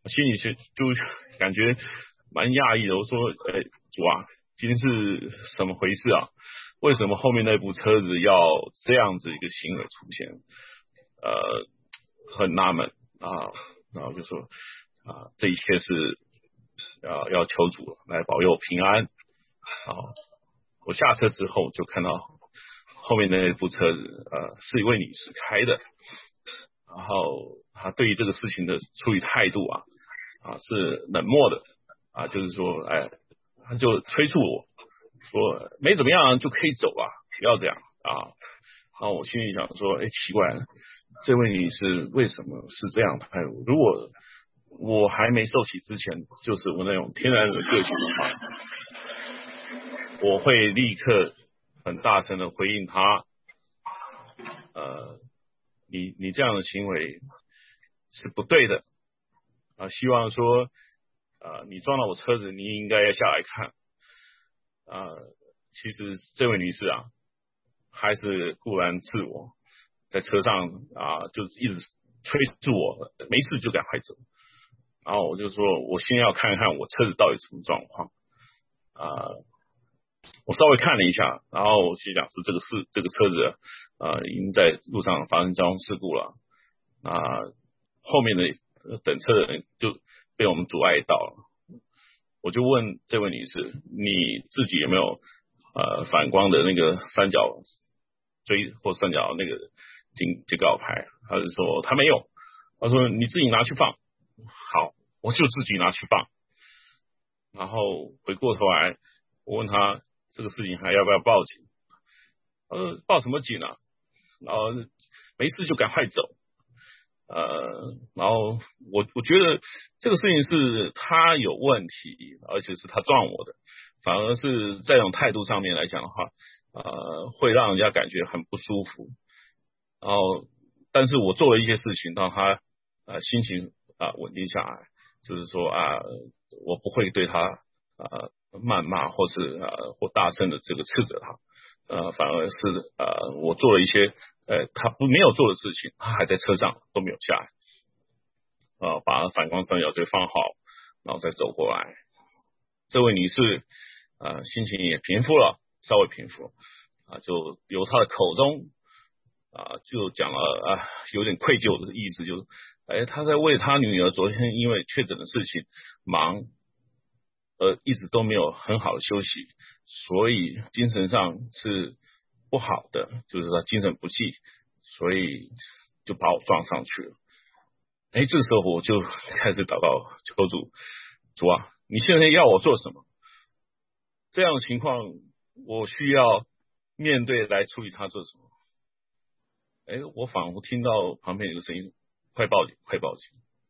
心里就就感觉蛮讶异的。我说，哎，主啊，今天是什么回事啊？为什么后面那部车子要这样子一个行为出现？呃，很纳闷啊，然后就说啊，这一切是啊要求主来保佑平安。啊，我下车之后就看到后面那部车子，呃，是一位女士开的，然后她对于这个事情的处理态度啊，啊是冷漠的，啊，就是说，哎，她就催促我说没怎么样就可以走啊，不要这样啊。然后我心里想说，哎，奇怪了，这位女士为什么是这样态度？如果我还没受洗之前，就是我那种天然的个性的话，我会立刻很大声的回应他，呃，你你这样的行为是不对的啊，希望说，呃，你撞到我车子，你应该要下来看啊。其实这位女士啊，还是固然自我，在车上啊，就一直催促我，没事就赶快走。然后我就说，我先要看看我车子到底什么状况啊。我稍微看了一下，然后我心想说，这个是这个车子呃已经在路上发生交通事故了，那后面的等车的人就被我们阻碍到了。我就问这位女士，你自己有没有呃反光的那个三角锥或三角那个警警告牌？她就说她没有，她说你自己拿去放。好，我就自己拿去放。然后回过头来，我问她这个事情还要不要报警？呃，报什么警啊？然后没事就赶快走。呃，然后我我觉得这个事情是他有问题，而且是他撞我的，反而是在这种态度上面来讲的话，呃，会让人家感觉很不舒服。然后，但是我做了一些事情，让他呃心情啊、呃、稳定下来，就是说啊、呃，我不会对他啊、呃、谩骂或是呃或大声的这个斥责他。呃，反而是呃，我做了一些呃他不没有做的事情，他还在车上都没有下来，呃，把反光三角锥放好，然后再走过来。这位女士呃心情也平复了，稍微平复啊、呃，就由她的口中啊、呃、就讲了啊、呃、有点愧疚的意思，就是哎她在为她女儿昨天因为确诊的事情忙。呃，一直都没有很好的休息，所以精神上是不好的，就是说精神不济，所以就把我撞上去了。哎，这个时候我就开始祷告求主，主啊，你现在要我做什么？这样的情况，我需要面对来处理它做什么？哎，我仿佛听到旁边有个声音，快报警，快报警。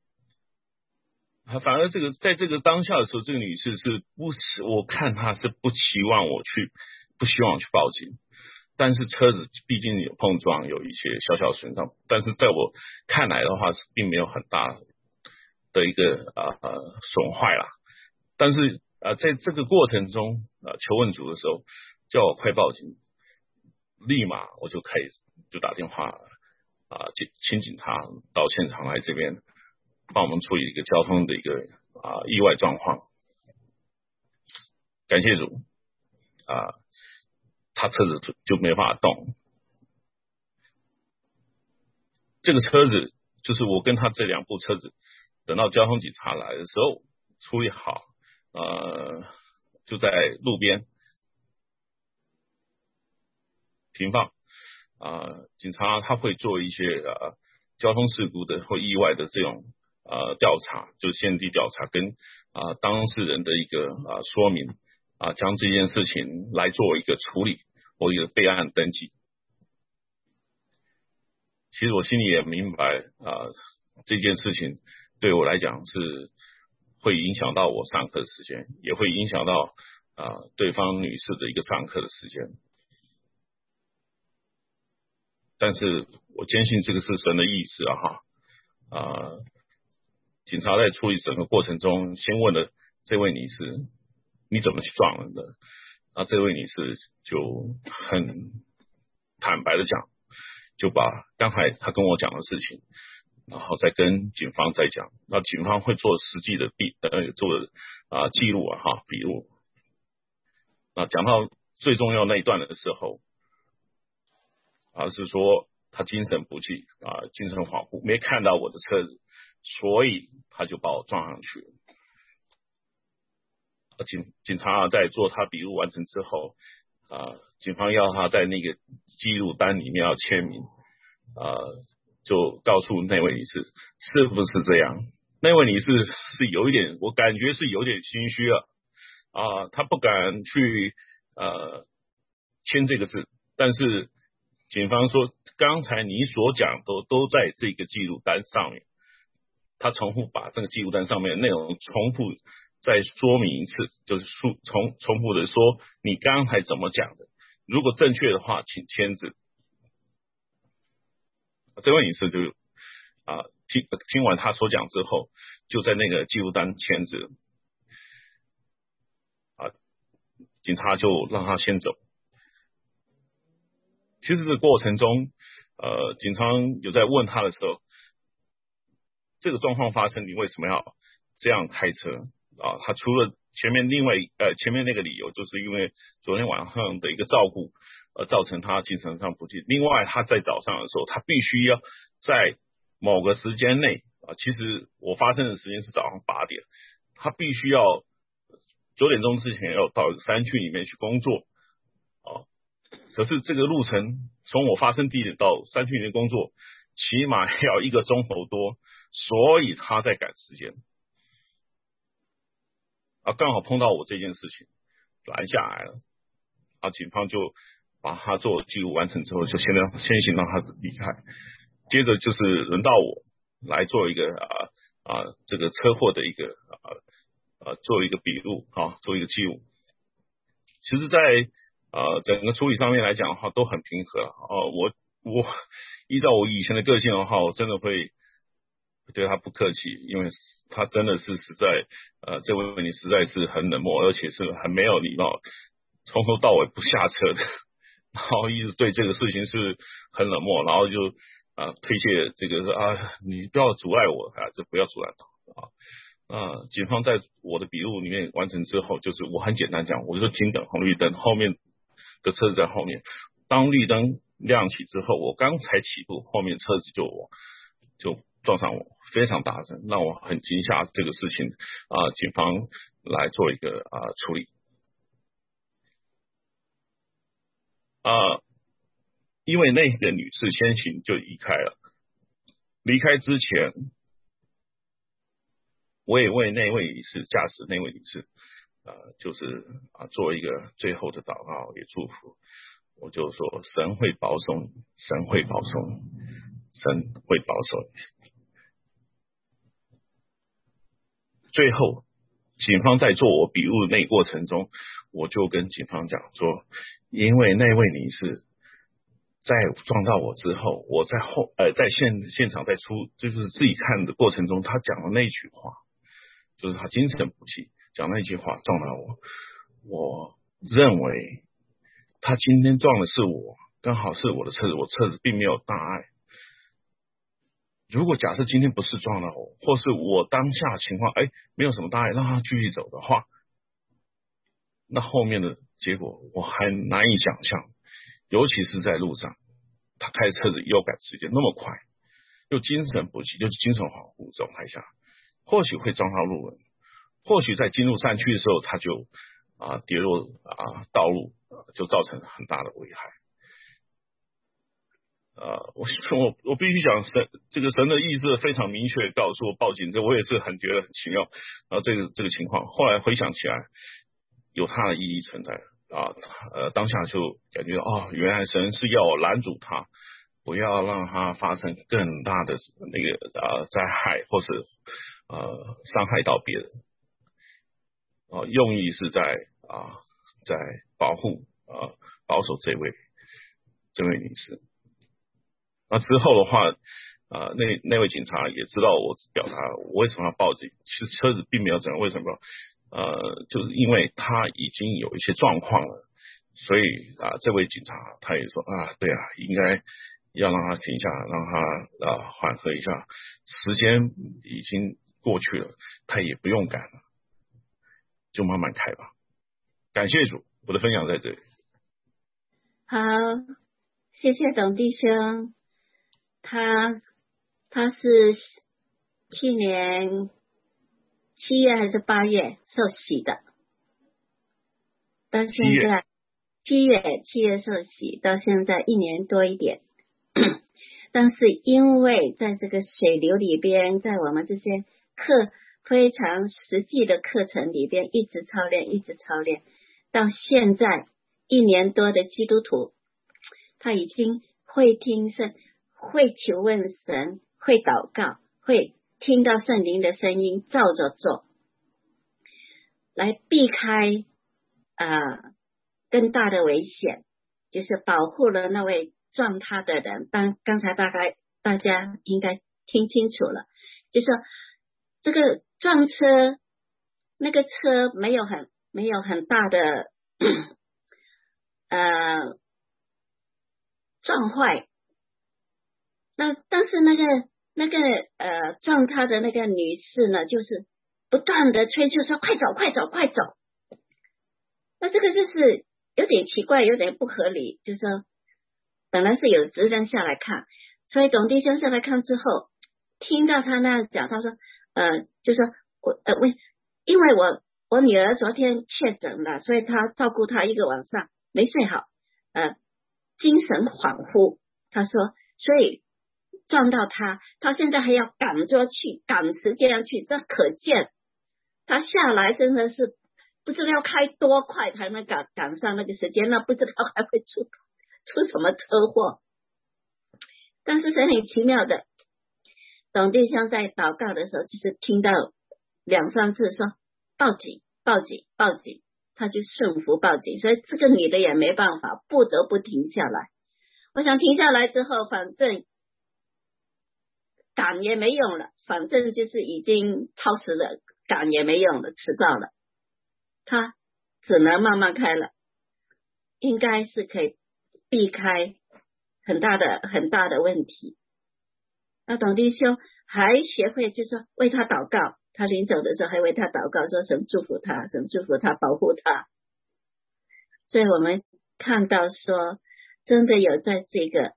反而这个在这个当下的时候，这个女士是不是我看她是不期望我去，不希望我去报警，但是车子毕竟有碰撞，有一些小小损伤，但是在我看来的话是并没有很大的一个呃损坏啦。但是呃在这个过程中呃求问主的时候，叫我快报警，立马我就开始就打电话啊、呃，请警察到现场来这边。帮我们处理一个交通的一个啊、呃、意外状况，感谢主啊、呃，他车子就就没办法动。这个车子就是我跟他这两部车子，等到交通警察来的时候处理好，呃，就在路边停放啊、呃，警察他会做一些呃交通事故的或意外的这种。呃，调查就是现地调查跟啊、呃、当事人的一个啊、呃、说明啊、呃，将这件事情来做一个处理或一个备案登记。其实我心里也明白啊、呃，这件事情对我来讲是会影响到我上课的时间，也会影响到啊、呃、对方女士的一个上课的时间。但是我坚信这个是神的意思啊哈啊。呃警察在处理整个过程中，先问了这位女士你怎么去撞人的？那这位女士就很坦白的讲，就把刚才她跟我讲的事情然后再跟警方再讲，那警方会做实际的笔呃做啊记录啊哈笔录。那讲到最重要那一段的时候，啊是说他精神不济啊，精神恍惚，没看到我的车子，所以他就把我撞上去了。警警察在做他笔录完成之后，啊，警方要他在那个记录单里面要签名，啊，就告诉那位女士是不是这样？那位女士是有一点，我感觉是有点心虚了，啊，她不敢去呃签这个字，但是警方说刚才你所讲都都在这个记录单上面，他重复把这个记录单上面的内容重复再说明一次，就是重重复的说你刚才怎么讲的，如果正确的话请签字。这位女士就啊听听完他所讲之后，就在那个记录单签字，啊，警察就让他先走。其实这个过程中，呃，警察有在问他的时候，这个状况发生，你为什么要这样开车啊？他除了前面另外呃前面那个理由，就是因为昨天晚上的一个照顾，呃，造成他精神上不济。另外，他在早上的时候，他必须要在某个时间内啊，其实我发生的时间是早上八点，他必须要九点钟之前要到山区里面去工作啊。可是这个路程从我发生地点到山区里面工作，起码要一个钟头多，所以他在赶时间啊，刚好碰到我这件事情拦下来了啊，警方就把他做记录完成之后，就先让先行让他离开，接着就是轮到我来做一个啊啊这个车祸的一个啊啊做一个笔录啊，做一个记录。其实，在呃，整个处理上面来讲的话，都很平和啊、呃。我我依照我以前的个性的话，我真的会对他不客气，因为他真的是实在呃，这位你实在是很冷漠，而且是很没有礼貌，从头到尾不下车的，然后一直对这个事情是很冷漠，然后就啊、呃、推卸这个说啊，你不要阻碍我啊，就不要阻碍他啊。呃，警方在我的笔录里面完成之后，就是我很简单讲，我就紧等红绿灯，后面的车子在后面，当绿灯亮起之后，我刚才起步，后面车子就就撞上我，非常大声，让我很惊吓。这个事情啊、呃，警方来做一个啊、呃、处理啊、呃，因为那个女士先行就离开了，离开之前，我也为那位女士驾驶那位女士。呃，就是啊，做一个最后的祷告，也祝福。我就说，神会保守你，神会保守你，神会保守你。最后，警方在做我笔录的那个过程中，我就跟警方讲说，因为那位女士在撞到我之后，我在后呃在现现场在出就是自己看的过程中，她讲的那句话，就是她精神不济。讲那句话撞到我，我认为他今天撞的是我，刚好是我的车子，我车子并没有大碍。如果假设今天不是撞到我，或是我当下情况哎没有什么大碍，让他继续走的话，那后面的结果我还难以想象。尤其是在路上，他开车子又赶时间那么快，又精神不济，就是精神恍惚状态下，或许会撞到路人。或许在进入山区的时候，他就啊跌落啊道路，啊，就造成很大的危害。呃，我我我必须讲神这个神的意思非常明确，告诉我报警，这我也是很觉得很奇妙。然后这个这个情况，后来回想起来，有它的意义存在啊。呃，当下就感觉哦，原来神是要拦阻他，不要让他发生更大的那个啊灾害，或是呃伤害到别人。啊，用意是在啊，在保护啊，保守这位这位女士。那之后的话，啊，那那位警察也知道我表达我为什么要报警，其实车子并没有怎样，为什么？呃，就是因为他已经有一些状况了，所以啊，这位警察他也说啊，对啊，应该要让它停下来，让它啊缓和一下。时间已经过去了，他也不用赶了，就慢慢开吧。感谢主，我的分享在这里。 好，谢谢董弟兄，他他是去年七月还是八月受洗的，到现在七月七月受洗，到现在一年多一点。但是因为在这个水流里边，在我们这些课非常实际的课程里边一直操练一直操练，到现在一年多的基督徒，他已经会听圣，会求问神，会祷告，会听到圣灵的声音，照着做，来避开呃更大的危险，就是保护了那位撞他的人。当刚才大概大家应该听清楚了，就是说这个撞车，那个车没有很没有很大的呃撞坏，那但是那个那个呃撞他的那个女士呢，就是不断的催促说快走快走快走。那这个就是有点奇怪，有点不合理，就是说本来是有职人下来看，所以董弟兄下来看之后，听到他那样讲，他说呃就说我呃为因为我我女儿昨天确诊了，所以他照顾她一个晚上没睡好，呃精神恍惚，他说所以撞到他，他现在还要赶着去赶时间去，这可见他下来真的是不知道要开多快才能赶赶上那个时间，那不知道还会出出什么车祸。但是神很奇妙的，董弟兄在祷告的时候，就是听到两三次说报警报警报警，他就顺服报警，所以这个女的也没办法，不得不停下来。我想停下来之后，反正赶也没用了，反正就是已经超时了，赶也没用了，迟到了，他只能慢慢开了，应该是可以避开很大的很大的问题。那董弟兄还学会就是说为他祷告，他临走的时候还为他祷告，说神祝福他，神祝福他，保护他。所以我们看到说真的有在这个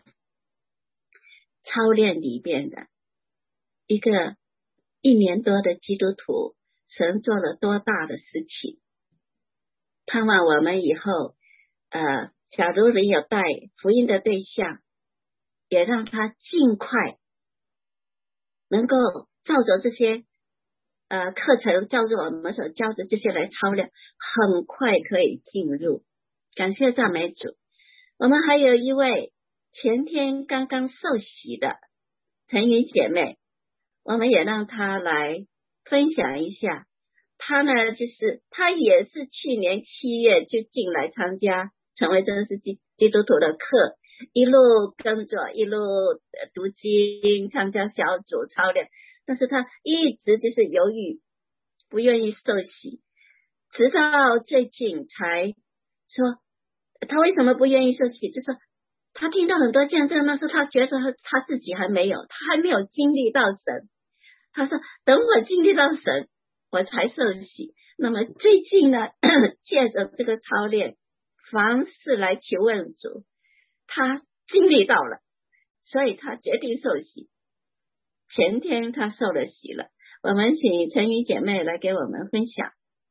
操练里边的一个一年多的基督徒，神做了多大的事情。盼望我们以后呃，假如你有带福音的对象，也让他尽快能够照着这些呃课程，照着我们所教的这些来操练，很快可以进入。感谢赞美主。我们还有一位前天刚刚受洗的陈云姐妹，我们也让她来分享一下。她呢，就是她也是去年七月就进来参加成为真实基基督徒的课，一路跟着，一路读经，参加小组操练，但是她一直就是犹豫，不愿意受洗，直到最近才说她为什么不愿意受洗，就是她听到很多见证，但是她觉得她自己还没有，她还没有经历到神。她说等我经历到神我才受洗。那么最近呢，借着这个操练方式来求问主，他经历到了，所以他决定受洗。前天他受了洗了。我们请陈宇姐妹来给我们分享。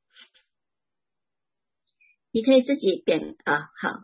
你可以自己点啊，好。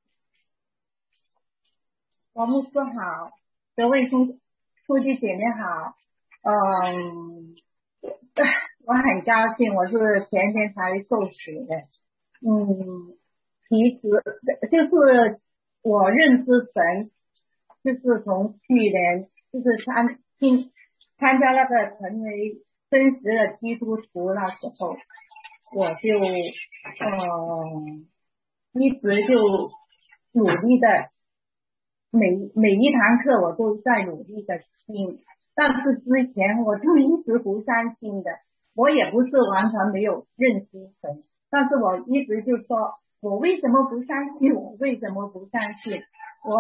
王牧师好，各位兄兄弟姐妹好。嗯，我很高兴，我是前天才受洗的。嗯，其实就是我认识神，就是从去年就是参听参加那个成为真实的基督徒那时候，我就嗯一直就努力的每每一堂课我都在努力的听，但是之前我就一直不相信的，我也不是完全没有认识神，但是我一直就说我为什么不相信，我为什么不相信，我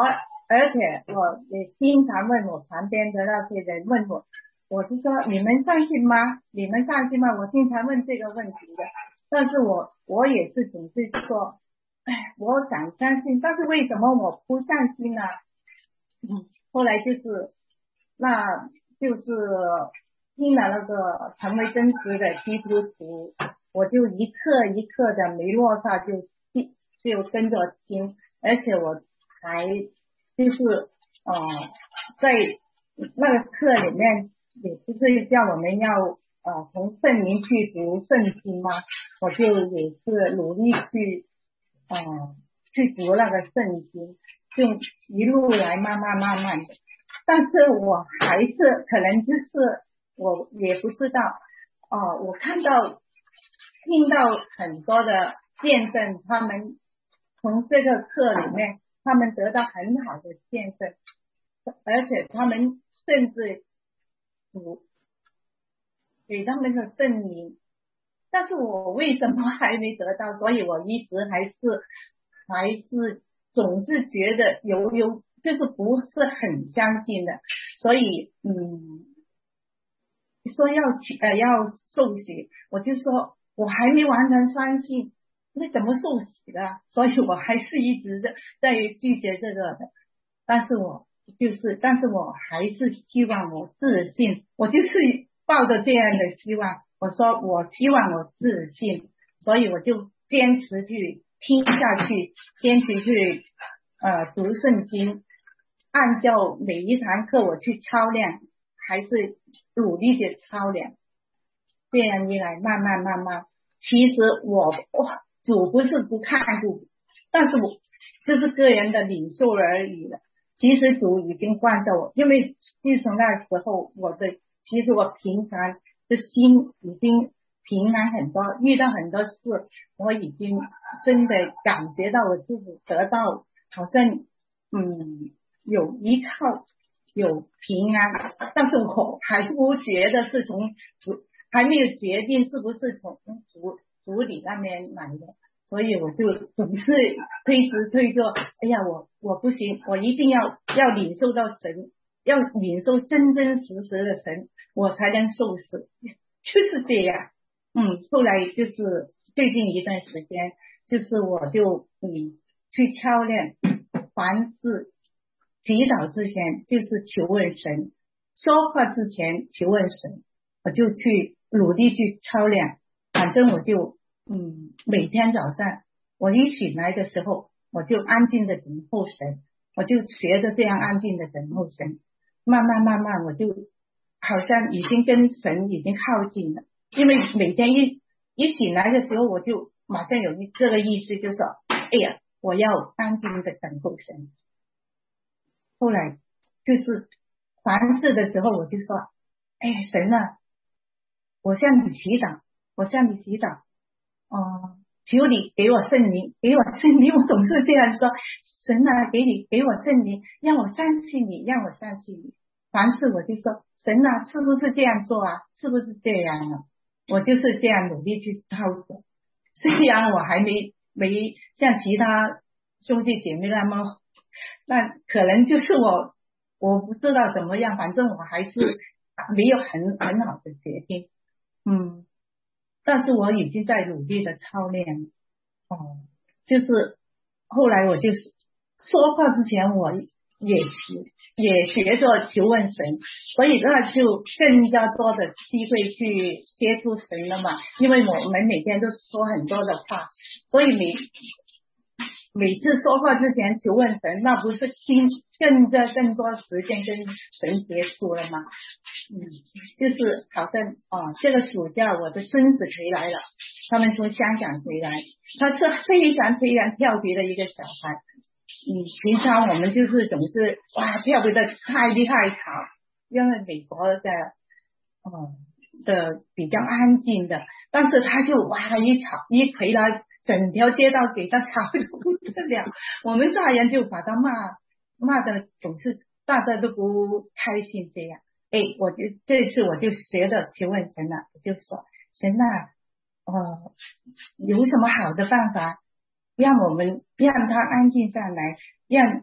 而且我也经常问我旁边的那些人问我，我是说你们相信吗？你们相信吗？我经常问这个问题的，但是我我也是总是说，哎，我想相信，但是为什么我不相信呢？嗯，后来就是那就是听了那个成为真实的基督徒，我就一刻一刻的没落下，就就跟着听，而且我还就是呃在那个课里面也不是叫我们要呃从圣灵去读圣经吗？我就也是努力去呃去读那个圣经，就一路来慢慢慢慢的，但是我还是可能就是我也不知道哦、呃，我看到听到很多的见证，他们从这个课里面他们得到很好的见证，而且他们甚至主给他们的圣灵，但是我为什么还没得到？所以我一直还是还是总是觉得有有就是不是很相信的，所以嗯说要呃要受洗，我就说我还没完全相信，那怎么受洗的？所以我还是一直在在拒绝这个的，但是我就是但是我还是希望我自信，我就是抱着这样的希望，我说我希望我自信，所以我就坚持去听下去，坚持去呃读圣经，按照每一堂课我去操练，还是努力的操练，这样一来慢慢慢慢，其实我哇主不是不看顾，但是我这是个人的领受而已了。其实主已经关照我，因为自从那时候我的其实我平常的心已经平安很多，遇到很多事我已经真的感觉到我自己得到好像嗯有依靠有平安，但是我还不觉得是从主，还没有决定是不是从主主里那边来的，所以我就总是推迟推着，哎呀我我不行，我一定要要领受到神，要领受真真实实的神，我才能受死，就是这样。嗯，后来就是最近一段时间，就是我就嗯去操练，凡事祈祷之前就是求问神，说话之前求问神，我就去努力去操练，反正我就嗯每天早上我一醒来的时候，我就安静的等候神，我就学着这样安静的等候神，慢慢慢慢我就好像已经跟神已经靠近了，因为每天一一醒来的时候，我就马上有这个意思，就说哎呀我要安静的等候神。后来就是凡事的时候我就说，哎神啊，我向你祈祷，我向你祈祷哦，求你给我圣灵，给我圣灵，我总是这样说，神啊，给你给我圣灵，让我相信你，让我相信你。凡事我就说，神啊，是不是这样做啊？是不是这样啊？我就是这样努力去操作。虽然我还没没像其他兄弟姐妹那么，那可能就是我我不知道怎么样，反正我还是没有很很好的决定，嗯。但是我已经在努力的操练哦，就是后来我就是说话之前我也也学着求问神，所以那就更加多的机会去接触神了嘛，因为我们每天都说很多的话，所以每每次说话之前求问神，那不是心更加更多时间跟神接触了吗？嗯，就是好像哦，这个暑假我的孙子回来了，他们从香港回来，他是非常非常调皮的一个小孩。嗯，平常我们就是总是哇调皮的太厉害吵，因为美国的哦的比较安静的，但是他就哇一吵一回来，整条街道给他吵得不得了，我们大人就把他骂骂的总是大家都不开心这样。哎，我就这次我就学着去问神了，我就说神啊，哦，有什么好的办法让我们让他安静下来，让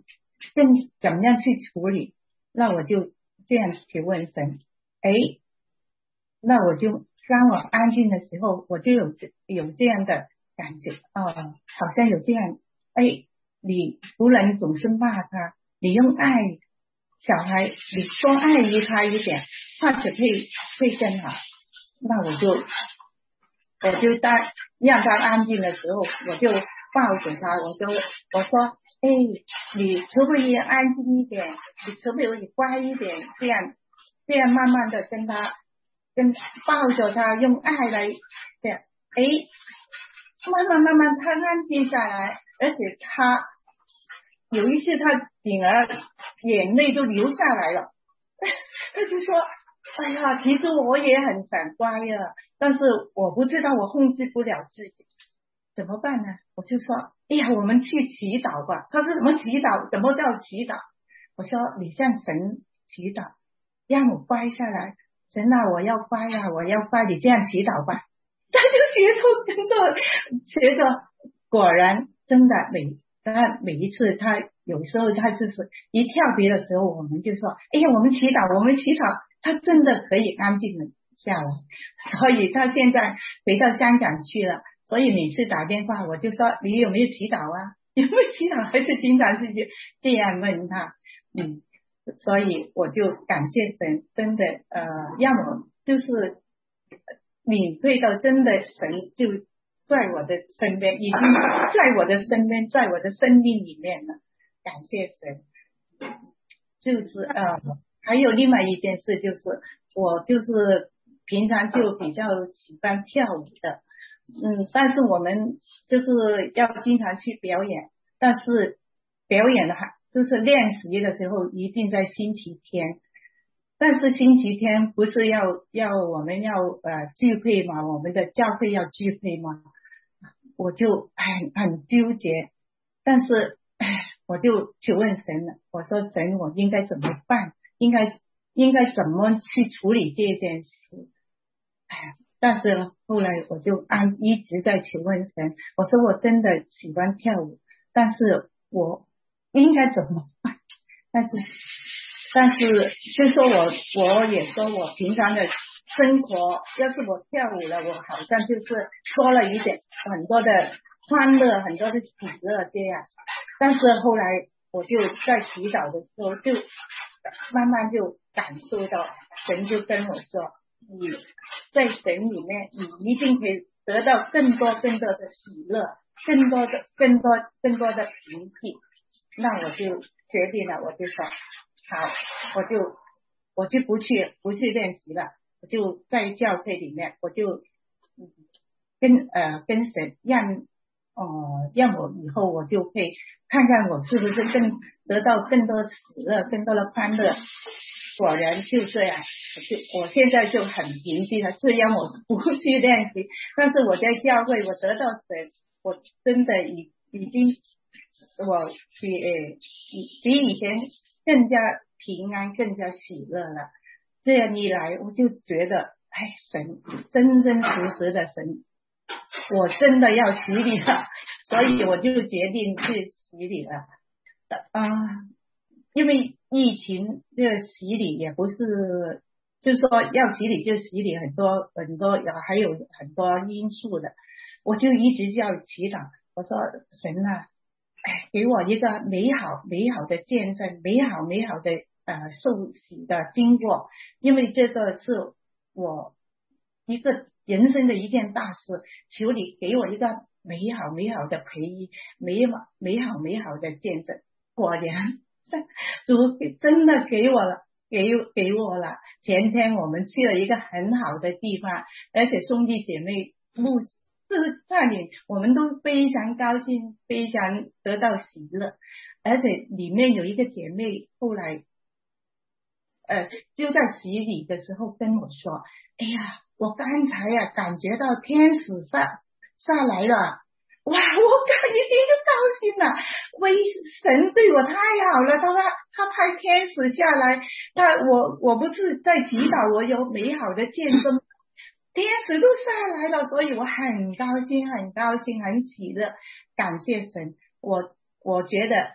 更怎么样去处理？那我就这样去问神，哎，那我就当我安静的时候，我就有有这样的感觉啊、呃，好像有这样，哎，你不能总是骂他，你用爱，小孩你多爱于他一点，或者会会更好。那我就我就当让他安静的时候，我就抱着他，我就我说，哎，你可不可以安静一点？你可不可以乖一点？这样这样慢慢的跟他跟抱着他，用爱来这样，哎，慢慢慢慢他安静下来，而且他有一次他竟然眼泪都流下来了，他就说，哎呀，其实我也很想乖呀，但是我不知道我控制不了自己，怎么办呢？我就说，哎呀，我们去祈祷吧。他说什么祈祷？怎么叫祈祷？我说你向神祈祷，让我乖下来。神啊，我要乖呀、啊，我要乖，你这样祈祷吧。他就学着跟着学着，果然真的每他每一次他有时候他就是一跳别的时候，我们就说，哎呀，我们祈祷，我们祈祷，他真的可以安静的下来。所以他现在回到香港去了。所以每次打电话，我就说你有没有祈祷啊？有没有祈祷？还是经常是这样问他，嗯，所以我就感谢神，真的呃，让我就是领会到真的神就在我的身边，已经在我的身边，在我的生命里面了，感谢神。就是呃，还有另外一件事，就是我就是平常就比较喜欢跳舞的。嗯，但是我们就是要经常去表演，但是表演的还就是练习的时候一定在星期天，但是星期天不是要要我们要呃聚会嘛，我们的教会要聚会嘛，我就很很纠结，但是我就去问神了，我说神，我应该怎么办？应该应该怎么去处理这件事？哎。但是后来我就按一直在求问神，我说我真的喜欢跳舞，但是我应该怎么办？但是但是就说我我也说我平常的生活，要是我跳舞了，我好像就是多了一点很多的欢乐，很多的喜乐这样。但是后来我就在祈祷的时候，就慢慢就感受到神就跟我说，你在神里面，你一定可以得到更多更多的喜乐，更多的更多更多的平静。那我就决定了，我就说好，我就我就不去不去练习了，我就在教会里面，我就跟呃跟神让呃让我以后我就会看看我是不是更得到更多喜乐，更多的欢乐。果然就这样，我我现在就很平静了。虽然我不去练习，但是我在教会我得到神，我真的已已经我比呃比以前更加平安，更加喜乐了。这样一来，我就觉得，哎，神真真实实的神，我真的要洗礼了，所以我就决定去洗礼了。啊、呃，因为疫情这个洗礼也不是，就是说要洗礼就洗礼很多很多，还有很多因素的。我就一直要祈祷，我说神啊，哎，给我一个美好美好的见证，美好美好的呃受洗的经过，因为这个是我一个人生的一件大事，求你给我一个美好美好的培育，美好美好美好的见证。果然主真的给我了，给给我了。前天我们去了一个很好的地方，而且兄弟姐妹牧师带领，我们都非常高兴，非常得到喜乐。而且里面有一个姐妹后来呃就在洗礼的时候跟我说，哎呀，我刚才呀、啊、感觉到天使下下来了。哇，我感一听就高兴了，为神对我太好了，他他派天使下来，他我我不是在祈祷，我有美好的见证，天使都下来了，所以我很高兴，很高兴，很喜乐，感谢神。我我觉得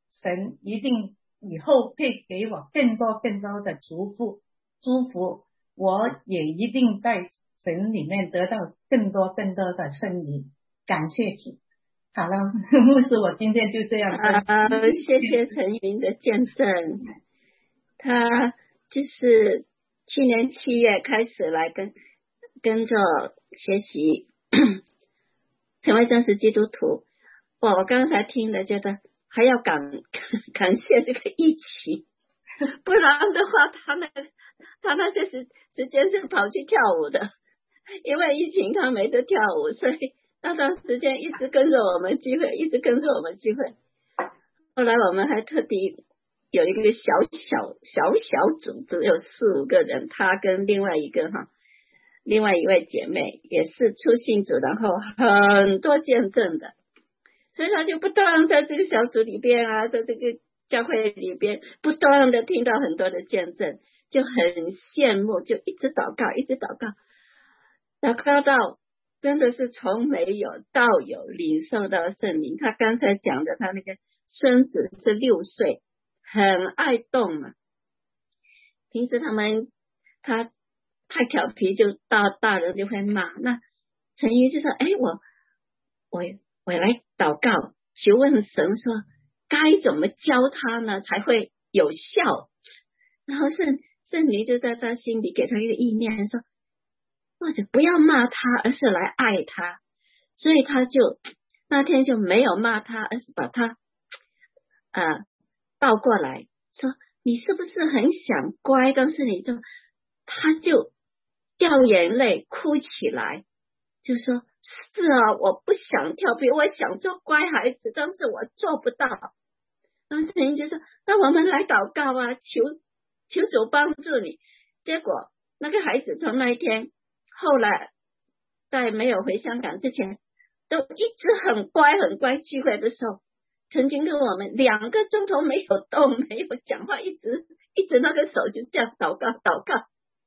神一定以后会给我更多更多的祝福，祝福我也一定在神里面得到更多更多的胜利。感谢主。好了，牧师，我今天就这样分。 啊，谢谢陈云的见证。他就是去年七月开始来跟跟着学习成为真实基督徒。哇，我刚才听了觉得还要感感谢这个疫情，不然的话他那他那些时时间是跑去跳舞的，因为疫情他没得跳舞，所以那段时间一直跟着我们聚会，一直跟着我们聚会。后来我们还特地有一个小小小小组，只有四五个人，他跟另外一个哈，另外一位姐妹也是初信主，然后很多见证的，所以他就不断在这个小组里边啊，在这个教会里边不断的听到很多的见证，就很羡慕，就一直祷告，一直祷告，祷告到真的是从没有到有，领受到圣灵。他刚才讲的，他那个孙子是六岁，很爱动嘛。平时他们他太调皮，就大大人就会骂。那陈瑜就说：“哎，我我我来祷告，求问神说该怎么教他呢，才会有效。”然后圣圣灵就在他心里给他一个意念，说：“或者不要骂他，而是来爱他。”所以他就那天就没有骂他，而是把他呃抱过来说：“你是不是很想乖？”但是你就他就掉眼泪哭起来，就说：“是啊，我不想调皮，我想做乖孩子，但是我做不到。”然后圣灵就说：“那我们来祷告啊，求求主帮助你。”结果那个孩子从那一天后来在没有回香港之前都一直很乖很乖，聚会的时候曾经跟我们两个钟头没有动没有讲话，一直一直那个手就这样祷告祷告。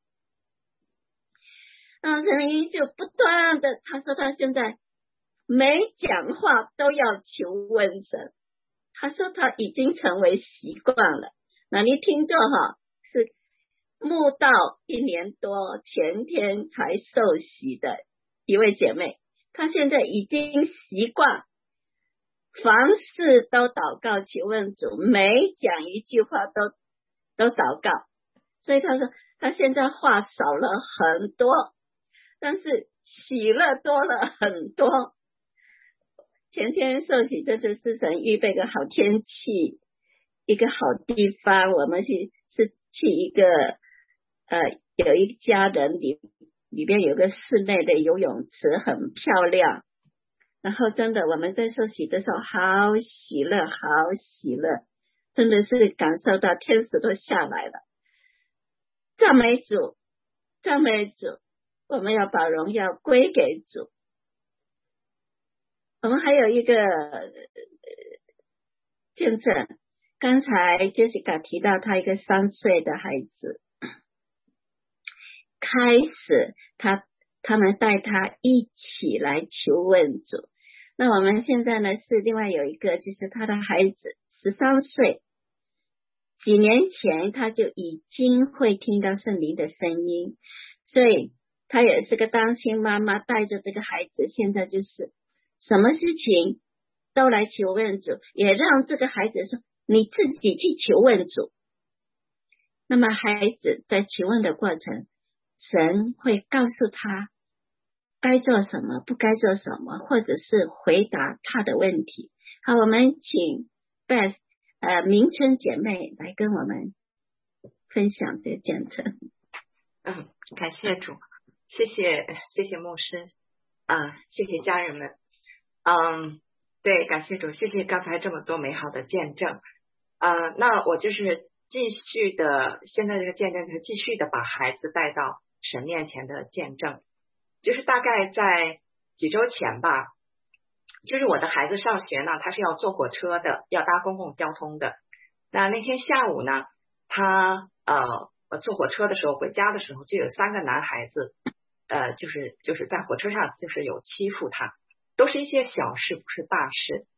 然后陈明一就不断的，他说他现在没讲话都要求问神，他说他已经成为习惯了。那你听着哈，是慕道一年多，前天才受洗的一位姐妹，她现在已经习惯凡事都祷告求问主，每讲一句话都都祷告，所以她说她现在话少了很多，但是喜乐多了很多。前天受洗，这次神预备个好天气，一个好地方，我们去是去一个呃有一家人里里边有个室内的游泳池，很漂亮。然后真的我们在受洗的时候好喜乐好喜乐，真的是感受到天使都下来了。赞美主赞美主，我们要把荣耀归给主。我们还有一个见证，刚才 Jessica 提到他一个三岁的孩子，开始他他们带他一起来求问主。那我们现在呢是另外有一个，就是他的孩子十三岁，几年前他就已经会听到圣灵的声音，所以他也是个单亲妈妈，带着这个孩子，现在就是什么事情都来求问主，也让这个孩子说你自己去求问主。那么孩子在求问的过程，神会告诉他该做什么不该做什么，或者是回答他的问题。好，我们请 Beth 呃明春姐妹来跟我们分享这个见证。 嗯，感谢主，谢谢谢谢牧师啊、呃，谢谢家人们。嗯，对，感谢主，谢谢刚才这么多美好的见证。啊、呃，那我就是继续的，现在这个见证就是继续的把孩子带到神面前的见证。就是大概在几周前吧，就是我的孩子上学呢，他是要坐火车的，要搭公共交通的。那那天下午呢，他呃坐火车的时候回家的时候，就有三个男孩子，呃，就是就是在火车上就是有欺负他，都是一些小事，不是大事。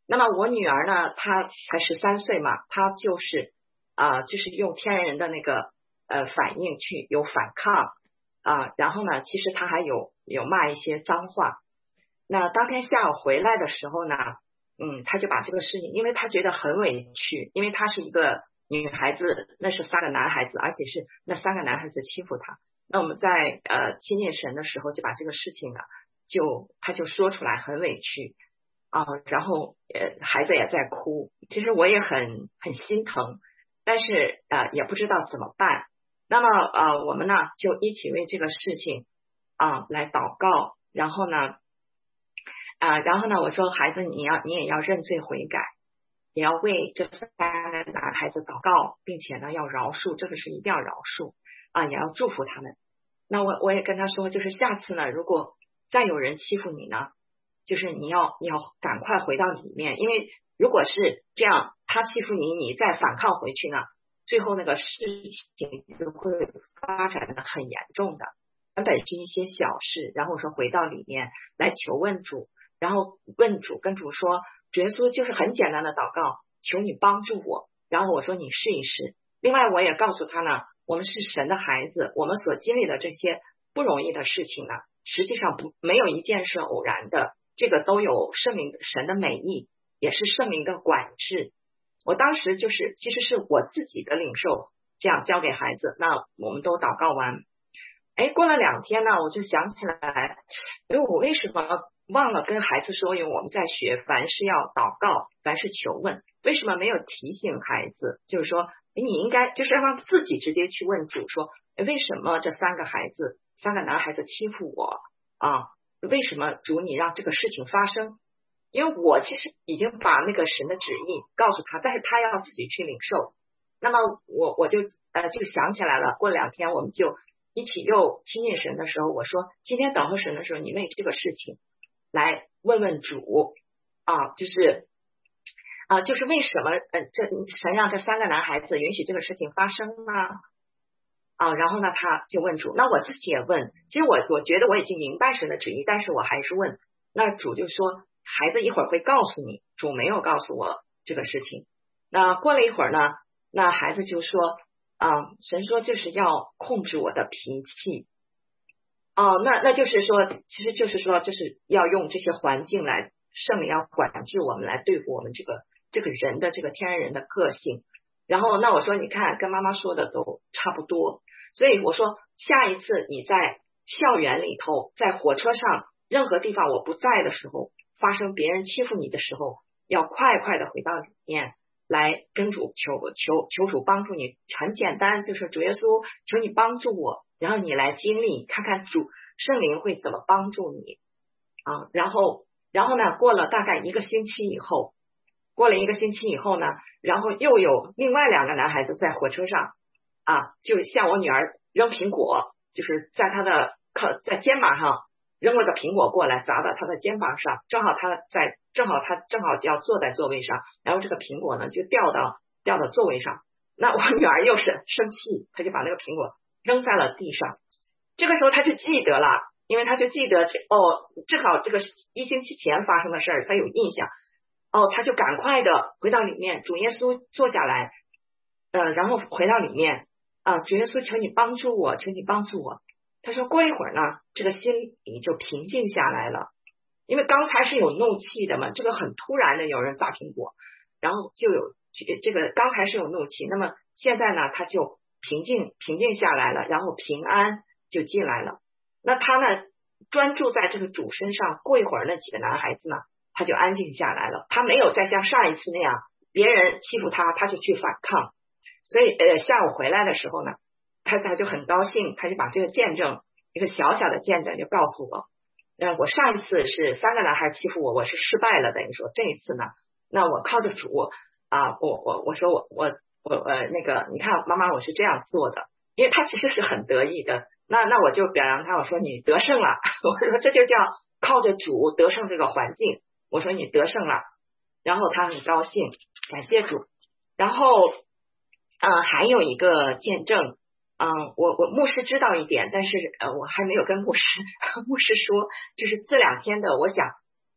那么我女儿呢，她才十三岁嘛，她就是啊、呃，就是用天然人的那个呃反应去有反抗啊、呃，然后呢，其实她还有有骂一些脏话。那当天下午回来的时候呢，嗯，她就把这个事情，因为她觉得很委屈，因为她是一个女孩子，那是三个男孩子，而且是那三个男孩子欺负她。那我们在呃亲近神的时候，就把这个事情呢，就她就说出来，很委屈。啊，然后呃，孩子也在哭，其实我也很很心疼，但是呃也不知道怎么办。那么呃，我们呢就一起为这个事情啊来祷告，然后呢啊，然后呢我说孩子你要你也要认罪悔改，也要为这三个男孩子祷告，并且呢要饶恕，这个是一定要饶恕啊，也要祝福他们。那我我也跟他说，就是下次呢，如果再有人欺负你呢，就是你要你要赶快回到里面，因为如果是这样，他欺负你，你再反抗回去呢，最后那个事情就会发展的很严重的。原本是一些小事，然后说回到里面来求问主，然后问主跟主说，主耶稣就是很简单的祷告，求你帮助我。然后我说你试一试。另外我也告诉他呢，我们是神的孩子，我们所经历的这些不容易的事情呢，实际上不没有一件是偶然的。这个都有圣灵神的美意，也是圣灵的管制。我当时就是其实是我自己的领受，这样教给孩子。那我们都祷告完，哎，过了两天呢，我就想起来，哎，我为什么忘了跟孩子说，因为我们在学，凡是要祷告，凡是求问，为什么没有提醒孩子？就是说，哎，你应该就是让他自己直接去问主说，哎，为什么这三个孩子，三个男孩子欺负我啊？为什么主你让这个事情发生？因为我其实已经把那个神的旨意告诉他，但是他要自己去领受。那么我我就呃就想起来了，过两天我们就一起又亲近神的时候，我说今天等候神的时候，你为这个事情来问问主啊，就是啊就是为什么呃这神让这三个男孩子允许这个事情发生呢？啊，然后呢，他就问主，那我自己也问，其实我我觉得我已经明白神的旨意，但是我还是问，那主就说孩子一会儿会告诉你，主没有告诉我这个事情。那过了一会儿呢，那孩子就说，啊，神说就是要控制我的脾气。哦，那那就是说，其实就是说，就是要用这些环境来，圣灵要管制我们，来对付我们这个这个人的这个天然人的个性。然后那我说，你看跟妈妈说的都差不多。所以我说，下一次你在校园里头，在火车上，任何地方我不在的时候，发生别人欺负你的时候，要快快的回到里面来跟主求求求主帮助你。很简单，就是主耶稣，求你帮助我，然后你来经历，看看主圣灵会怎么帮助你啊。然后然后呢，过了大概一个星期以后，过了一个星期以后呢，然后又有另外两个男孩子在火车上。啊，就向我女儿扔苹果，就是在她的靠在肩膀上扔了个苹果过来，砸到她的肩膀上，正好她在正好她正好就要坐在座位上，然后这个苹果呢就掉到掉到座位上。那我女儿又是生气，她就把那个苹果扔在了地上。这个时候她就记得了，因为她就记得这哦，正好这个一星期前发生的事儿，她有印象。哦，她就赶快的回到里面，主耶稣坐下来，呃，然后回到里面。啊，主耶稣，求你帮助我，求你帮助我。他说过一会儿呢，这个心里就平静下来了，因为刚才是有怒气的嘛，这个很突然的有人砸苹果，然后就有这个刚才是有怒气，那么现在呢，他就平静平静下来了，然后平安就进来了。那他呢，专注在这个主身上，过一会儿那几个男孩子呢，他就安静下来了，他没有再像上一次那样，别人欺负他，他就去反抗。所以呃，下午回来的时候呢，他他就很高兴，他就把这个见证，一个小小的见证就告诉我，呃，我上一次是三个男孩欺负我，我是失败了，等于说这一次呢，那我靠着主啊，我我我说我我我呃那个，你看妈妈我是这样做的，因为他其实是很得意的，那那我就表扬他，我说你得胜了，我说这就叫靠着主得胜这个环境，我说你得胜了，然后他很高兴，感谢主，然后。嗯，还有一个见证，嗯，我我牧师知道一点，但是呃，我还没有跟牧师牧师说，就是这两天的，我想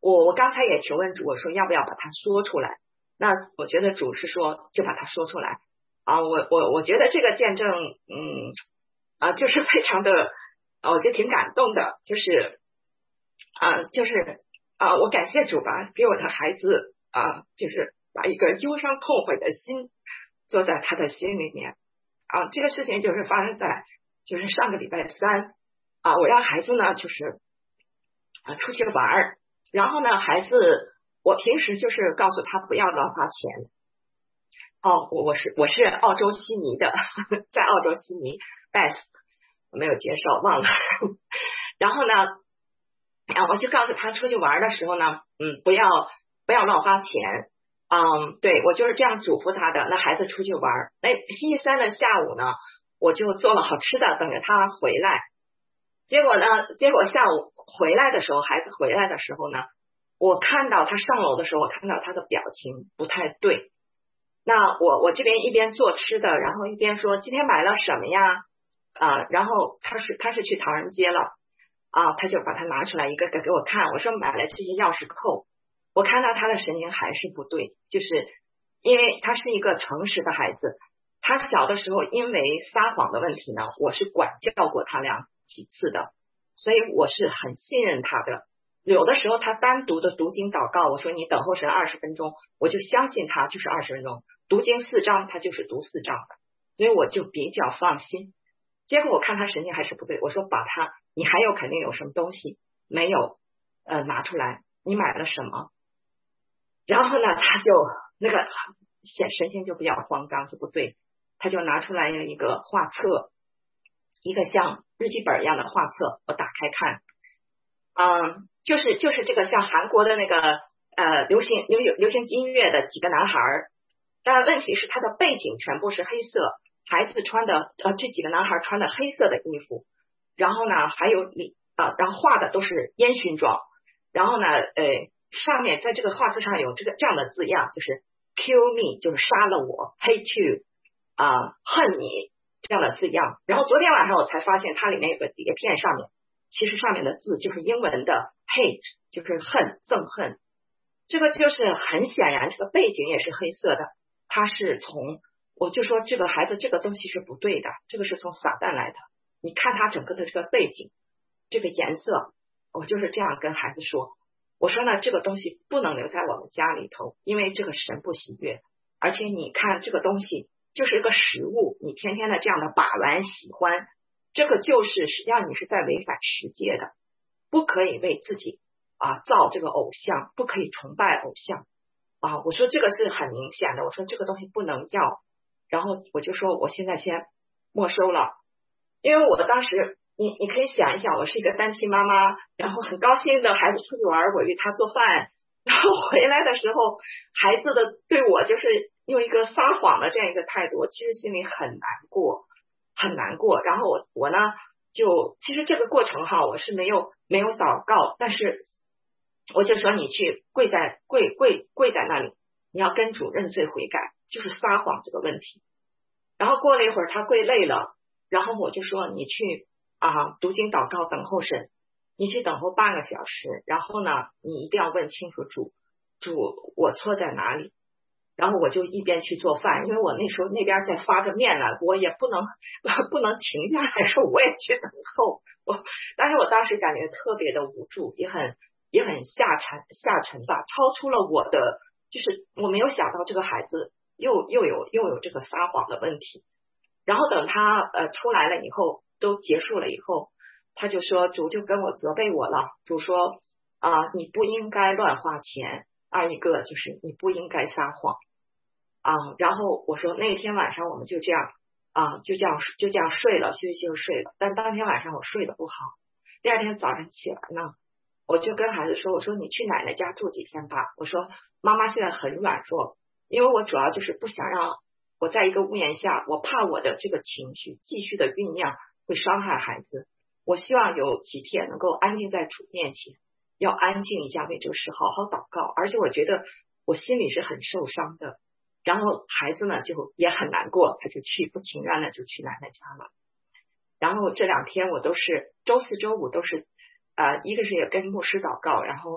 我我刚才也求问主，我说要不要把它说出来？那我觉得主是说就把它说出来啊。我我我觉得这个见证，嗯啊，就是非常的，啊，我觉得挺感动的，就是啊，就是啊，我感谢主吧，给我的孩子啊，就是把一个忧伤痛悔的心坐在他的心里面啊。这个事情就是发生在就是上个礼拜三啊，我让孩子呢就是啊出去玩儿。然后呢，孩子，我平时就是告诉他不要乱花钱。哦，我我是我是澳洲悉尼的，在澳洲悉尼 ，Beth 没有介绍忘了。然后呢，啊，我就告诉他出去玩的时候呢，嗯，不要不要乱花钱。嗯，对我就是这样嘱咐他的。那孩子出去玩，那星期三的下午呢，我就做了好吃的，等着他回来。结果呢？结果下午回来的时候，孩子回来的时候呢，我看到他上楼的时候，我看到他的表情不太对。那我我这边一边做吃的，然后一边说今天买了什么呀？啊，然后他是他是去唐人街了啊，他就把它拿出来一个个给我看。我说买了这些钥匙扣，我看到他的神情还是不对，就是因为他是一个诚实的孩子，他小的时候因为撒谎的问题呢，我是管教过他俩几次的，所以我是很信任他的。有的时候他单独的读经祷告，我说你等候神二十分钟，我就相信他就是二十分钟，读经四章他就是读四章的，所以我就比较放心。结果我看他神经还是不对，我说把他，你还有肯定有什么东西没有呃拿出来，你买了什么？然后呢，他就那个显神情就比较慌张，就不对，他就拿出来了一个画册。一个像日记本一样的画册，我打开看，嗯，就是就是这个像韩国的那个呃流行流流行音乐的几个男孩儿，但问题是他的背景全部是黑色，孩子穿的呃这几个男孩穿的黑色的衣服，然后呢还有你啊、呃，然后画的都是烟熏妆，然后呢呃上面在这个画册上有这个这样的字样，就是 kill me 就是杀了我 ，hate you 啊、呃、恨你。这样的字样，然后昨天晚上我才发现它里面有个碟片，上面其实上面的字就是英文的 hate， 就是恨憎恨。这个就是很显然，这个背景也是黑色的。它是从我就说这个孩子这个东西是不对的，这个是从撒旦来的。你看他整个的这个背景，这个颜色，我就是这样跟孩子说。我说呢，这个东西不能留在我们家里头，因为这个神不喜悦。而且你看这个东西。就是一个食物，你天天的这样的把玩喜欢，这个就是实际上你是在违反十诫的，不可以为自己啊造这个偶像，不可以崇拜偶像啊。我说这个是很明显的，我说这个东西不能要，然后我就说我现在先没收了，因为我当时你你可以想一想，我是一个单亲妈妈，然后很高兴的孩子出去玩，我为他做饭，然后回来的时候，孩子的对我就是。用一个撒谎的这样一个态度，我其实心里很难过，很难过。然后我我呢，就其实这个过程哈，我是没有没有祷告，但是我就说你去跪在跪跪跪在那里，你要跟主认罪悔改，就是撒谎这个问题。然后过了一会儿，他跪累了，然后我就说你去啊读经祷告等候神，你去等候半个小时，然后呢，你一定要问清楚主主我错在哪里。然后我就一边去做饭，因为我那时候那边在发着面呢，我也不能不能停下来说我也去等候。我但是我当时感觉特别的无助，也很也很下沉下沉吧，超出了我的，就是我没有想到这个孩子又又有又有这个撒谎的问题。然后等他呃出来了以后，都结束了以后，他就说主就跟我责备我了，主说啊、呃、你不应该乱花钱。二一个就是你不应该撒谎啊，然后我说那天晚上我们就这样啊，就这样就这样睡了，休息就睡了。但当天晚上我睡得不好，第二天早上起来呢，我就跟孩子说，我说你去奶奶家住几天吧。我说妈妈现在很软弱，因为我主要就是不想让我在一个屋檐下，我怕我的这个情绪继续的酝酿会伤害孩子。我希望有几天能够安静在主面前。要安静一下，为这个事好好祷告，而且我觉得我心里是很受伤的。然后孩子呢就也很难过，他就去不情愿的就去奶奶家了。然后这两天我都是周四周五都是呃，一个是也跟牧师祷告，然后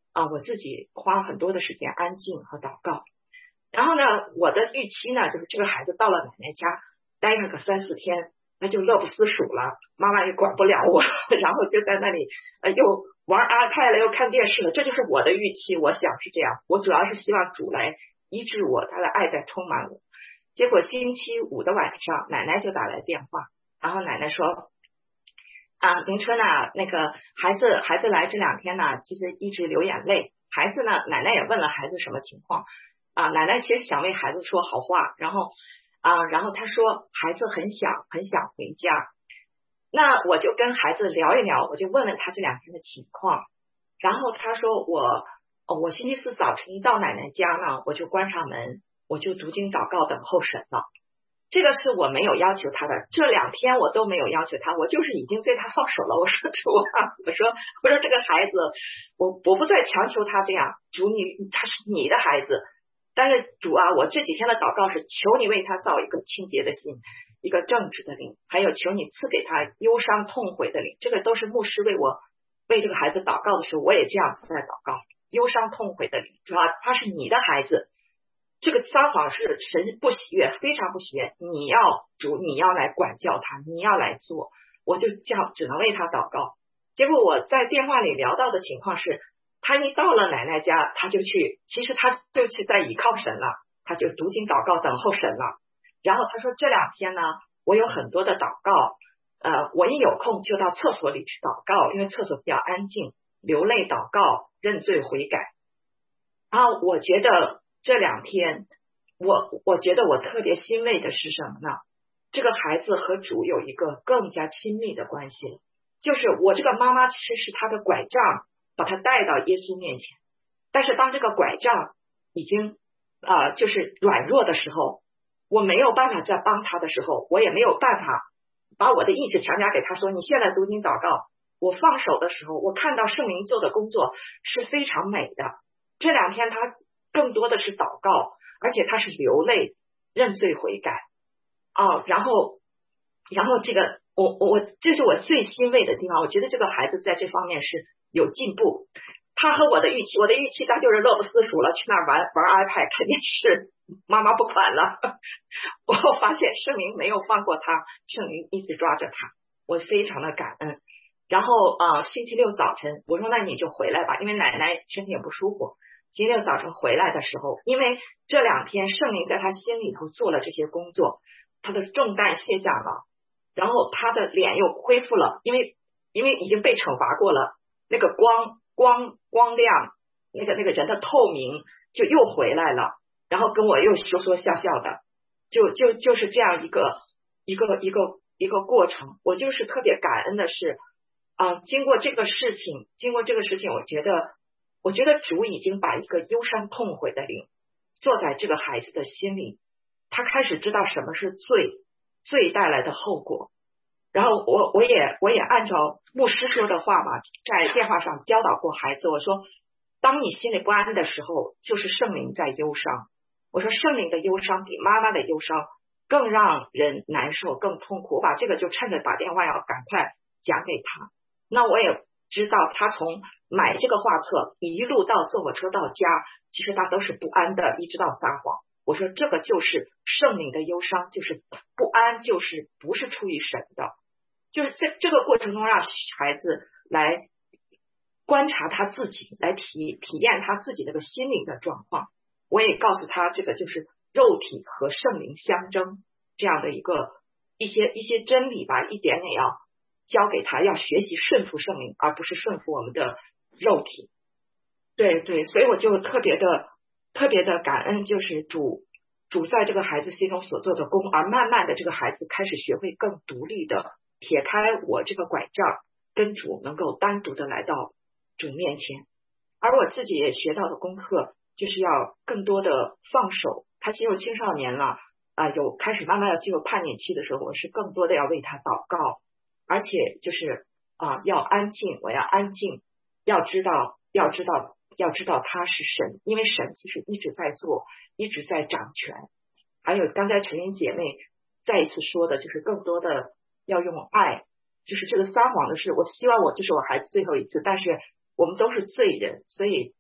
啊，我自己花很多的时间安静和祷告。然后呢，我的预期呢，就是这个孩子到了奶奶家待上个三四天，他就乐不思蜀了，妈妈也管不了我，然后就在那里呃又玩 iPad 了，又看电视了，这就是我的预期。我想是这样，我主要是希望主来医治我，他的爱在充满我。结果星期五的晚上，奶奶就打来电话，然后奶奶说啊，明春啊，那个孩子孩子来这两天呢，其实一直流眼泪。孩子呢，奶奶也问了孩子什么情况啊，奶奶其实想为孩子说好话，然后啊，然后他说孩子很想很想回家。那我就跟孩子聊一聊，我就问问他这两天的情况，然后他说我哦，我星期四早晨一到奶奶家呢，我就关上门，我就读经祷告等候神了。这个是我没有要求他的，这两天我都没有要求他，我就是已经对他放手了。我说主啊，我说我说这个孩子，我我不再强求他这样，主你他是你的孩子，但是主啊，我这几天的祷告是求你为他造一个清洁的心，一个正直的灵，还有求你赐给他忧伤痛悔的灵。这个都是牧师为我为这个孩子祷告的时候，我也这样子在祷告，忧伤痛悔的灵。主啊，他是你的孩子，这个撒谎是神不喜悦，非常不喜悦，你要主你要来管教他，你要来做。我就这样只能为他祷告。结果我在电话里聊到的情况是，他一到了奶奶家，他就去，其实他就去在倚靠神了，他就读经祷告等候神了。然后他说这两天呢，我有很多的祷告，呃，我一有空就到厕所里去祷告，因为厕所比较安静，流泪祷告，认罪悔改。然后我觉得这两天，我我觉得我特别欣慰的是什么呢？这个孩子和主有一个更加亲密的关系，就是我这个妈妈其实是他的拐杖，把他带到耶稣面前，但是当这个拐杖已经呃就是软弱的时候，我没有办法再帮他的时候，我也没有办法把我的意志强加给他说你现在读经祷告。我放手的时候，我看到圣灵做的工作是非常美的。这两天他更多的是祷告，而且他是流泪认罪悔改啊，然后然后这个我我这是我最欣慰的地方，我觉得这个孩子在这方面是有进步。他和我的预期，我的预期他就是乐不思蜀了，去那儿玩玩 iPad 看电视，妈妈不管了。我发现圣灵没有放过他，圣灵一直抓着他，我非常的感恩。然后呃星期六早晨我说那你就回来吧，因为奶奶身体也不舒服。星期六早晨回来的时候，因为这两天圣灵在他心里头做了这些工作，他的重担卸下了，然后他的脸又恢复了，因为因为已经被惩罚过了，那个光光光亮，那个那个人的透明就又回来了，然后跟我又说说笑笑的，就就就是这样一个一个一个一个过程。我就是特别感恩的是啊、呃，经过这个事情，经过这个事情，我觉得我觉得主已经把一个忧伤痛悔的灵坐在这个孩子的心里，他开始知道什么是罪，罪带来的后果。然后我我也我也按照牧师说的话嘛，在电话上教导过孩子，我说当你心里不安的时候，就是圣灵在忧伤。我说圣灵的忧伤比妈妈的忧伤更让人难受更痛苦，我把这个就趁着打电话要赶快讲给他。那我也知道他从买这个画册一路到坐火车到家，其实他都是不安的，一直到撒谎。我说这个就是圣灵的忧伤，就是不安，就是不是出于神的，就是在这个过程中让孩子来观察他自己，来体体验他自己那个心灵的状况。我也告诉他这个就是肉体和圣灵相争这样的一个一些一些真理吧，一点点要教给他，要学习顺服圣灵，而不是顺服我们的肉体。对对，所以我就特别的特别的感恩，就是主主在这个孩子心中所做的功，而慢慢的这个孩子开始学会更独立的撇开我这个拐杖，跟主能够单独的来到主面前。而我自己也学到的功课就是要更多的放手。他进入青少年了啊、呃，有开始慢慢要进入叛逆期的时候，我是更多的要为他祷告，而且就是啊、呃、要安静，我要安静，要知道要知道要知道他是神，因为神其实一直在做，一直在掌权。还有刚才陈云姐妹再一次说的，就是更多的要用爱，就是这个撒谎的事，我希望我这是我孩子最后一次，但是我们都是罪人，所以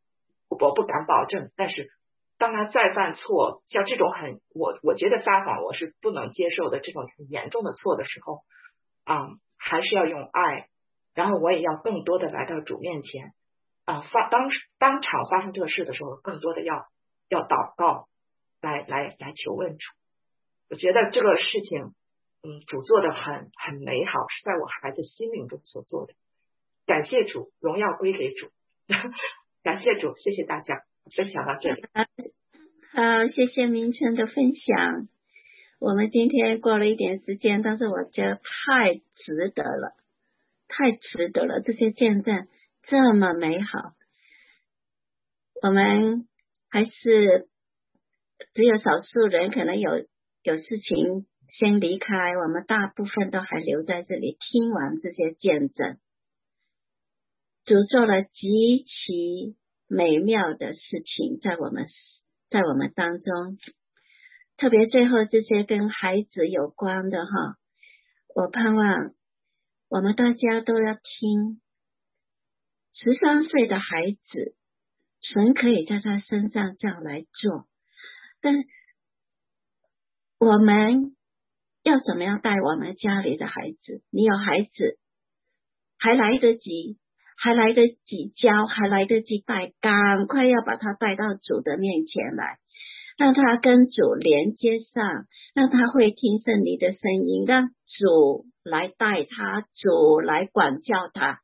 我不敢保证，但是当他再犯错，像这种很我我觉得撒谎我是不能接受的这种很严重的错的时候，嗯，还是要用爱，然后我也要更多的来到主面前啊，发当当场发生这个事的时候，更多的要要祷告，来来来求问主。我觉得这个事情，嗯，主做的很很美好，是在我孩子心灵中所做的。感谢主，荣耀归给主。感谢主，谢谢大家，分享到这里。 好，谢谢明晨的分享。我们今天过了一点时间，但是我觉得太值得了，太值得了，这些见证这么美好。我们还是只有少数人可能有有事情先离开，我们大部分都还留在这里听完这些见证。主做了极其美妙的事情在我们在我们当中，特别最后这些跟孩子有关的哈，我盼望我们大家都要听。十三岁的孩子，神可以在他身上这样来做，但我们要怎么样带我们家里的孩子？你有孩子还来得及，还来得及教，还来得及带，赶快要把他带到主的面前来，让他跟主连接上，让他会听圣灵的声音，让主来带他，主来管教他，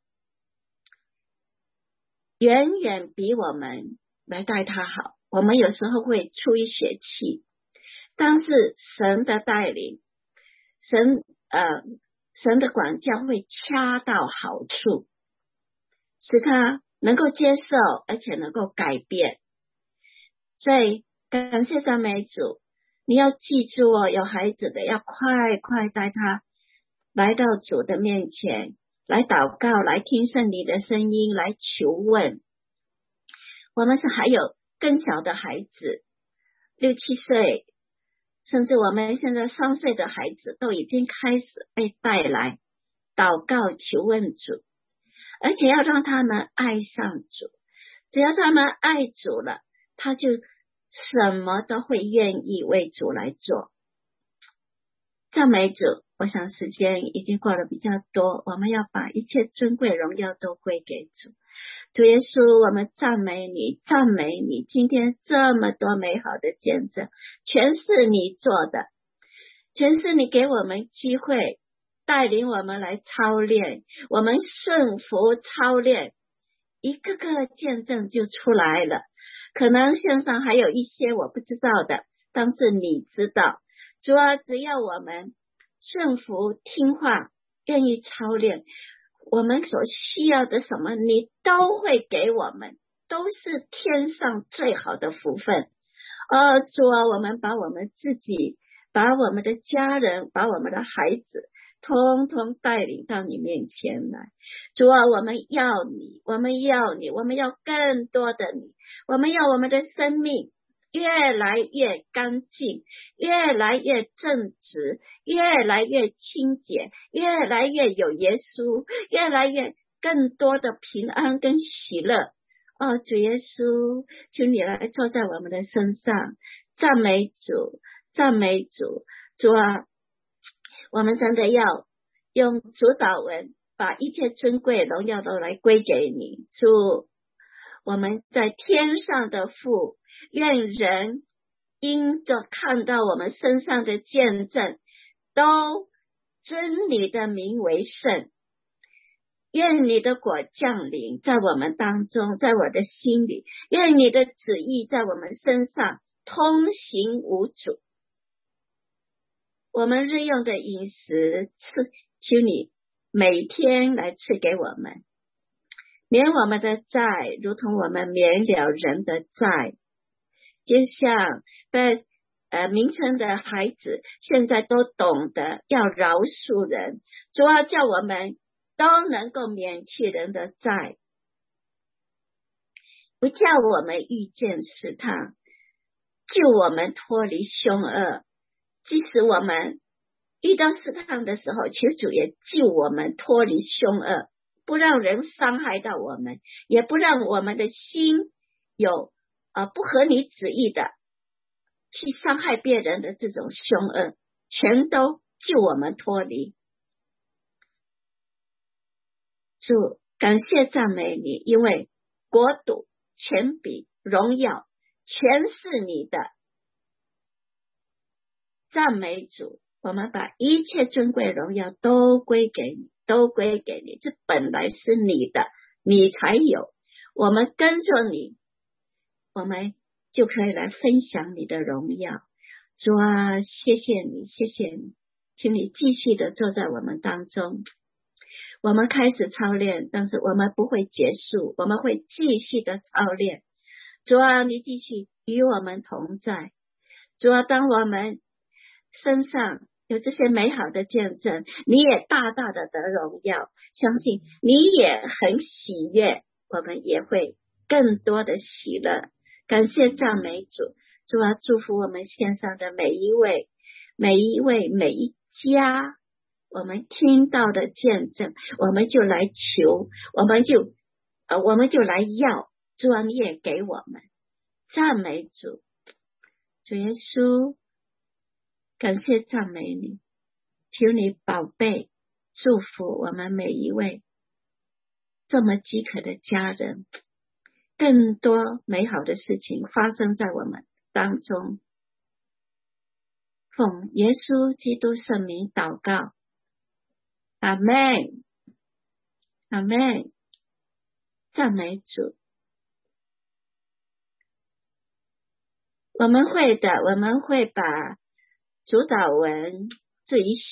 远远比我们来带他好。我们有时候会出一血气，但是神的带领，神呃神的管教会恰到好处，使他能够接受，而且能够改变。所以感谢赞美主，你要记住哦，有孩子的要快快带他来到主的面前，来祷告，来听圣灵的声音，来求问。我们是还有更小的孩子，六七岁，甚至我们现在三岁的孩子都已经开始被带来祷告求问主，而且要让他们爱上主。只要他们爱主了，他就什么都会愿意为主来做。赞美主，我想时间已经过得比较多，我们要把一切尊贵荣耀都归给主。主耶稣，我们赞美你，赞美你，今天这么多美好的见证，全是你做的，全是你给我们机会，带领我们来操练，我们顺服操练，一个个见证就出来了。可能线上还有一些我不知道的，但是你知道。主啊，只要我们顺服听话，愿意操练，我们所需要的什么你都会给我们，都是天上最好的福分。哦，主啊，我们把我们自己，把我们的家人，把我们的孩子通通带领到你面前来。主啊，我们要你，我们要你，我们要更多的你，我们要我们的生命越来越干净，越来越正直，越来越清洁，越来越有耶稣，越来越更多的平安跟喜乐。哦，主耶稣，求你来坐在我们的身上，赞美主，赞美主。主啊，我们真的要用主祷文把一切尊贵荣耀都来归给你。主，我们在天上的父，愿人因着看到我们身上的见证，都尊你的名为圣。愿你的国降临在我们当中，在我的心里，愿你的旨意在我们身上通行无阻。我们日用的饮食赐，求你每天来赐给我们，免我们的债，如同我们免了人的债。就像在呃明晨的孩子现在都懂得要饶恕人，主要叫我们都能够免去人的债，不叫我们遇见试探，救我们脱离凶恶。即使我们遇到试探的时候，求主也救我们脱离凶恶，不让人伤害到我们，也不让我们的心有呃不合你旨意的去伤害别人的这种凶恶，全都救我们脱离。主，感谢赞美你，因为国度、权柄、荣耀全是你的。赞美主，我们把一切尊贵荣耀都归给你，都归给你，这本来是你的，你才有。我们跟着你，我们就可以来分享你的荣耀。主啊，谢谢你，谢谢你，请你继续的坐在我们当中。我们开始操练，但是我们不会结束，我们会继续的操练。主啊，你继续与我们同在。主啊，当我们身上有这些美好的见证，你也大大的得荣耀，相信你也很喜悦，我们也会更多的喜乐。感谢赞美主。主啊，祝福我们线上的每一位每一位每一家，我们听到的见证，我们就来求，我们就呃，我们就来要，主啊，你也给我们。赞美主。主耶稣，感谢赞美你，求你宝贝祝福我们每一位这么饥渴的家人，更多美好的事情发生在我们当中。奉耶稣基督圣名祷告，阿们，阿们。赞美主。我们会的，我们会把主导文这一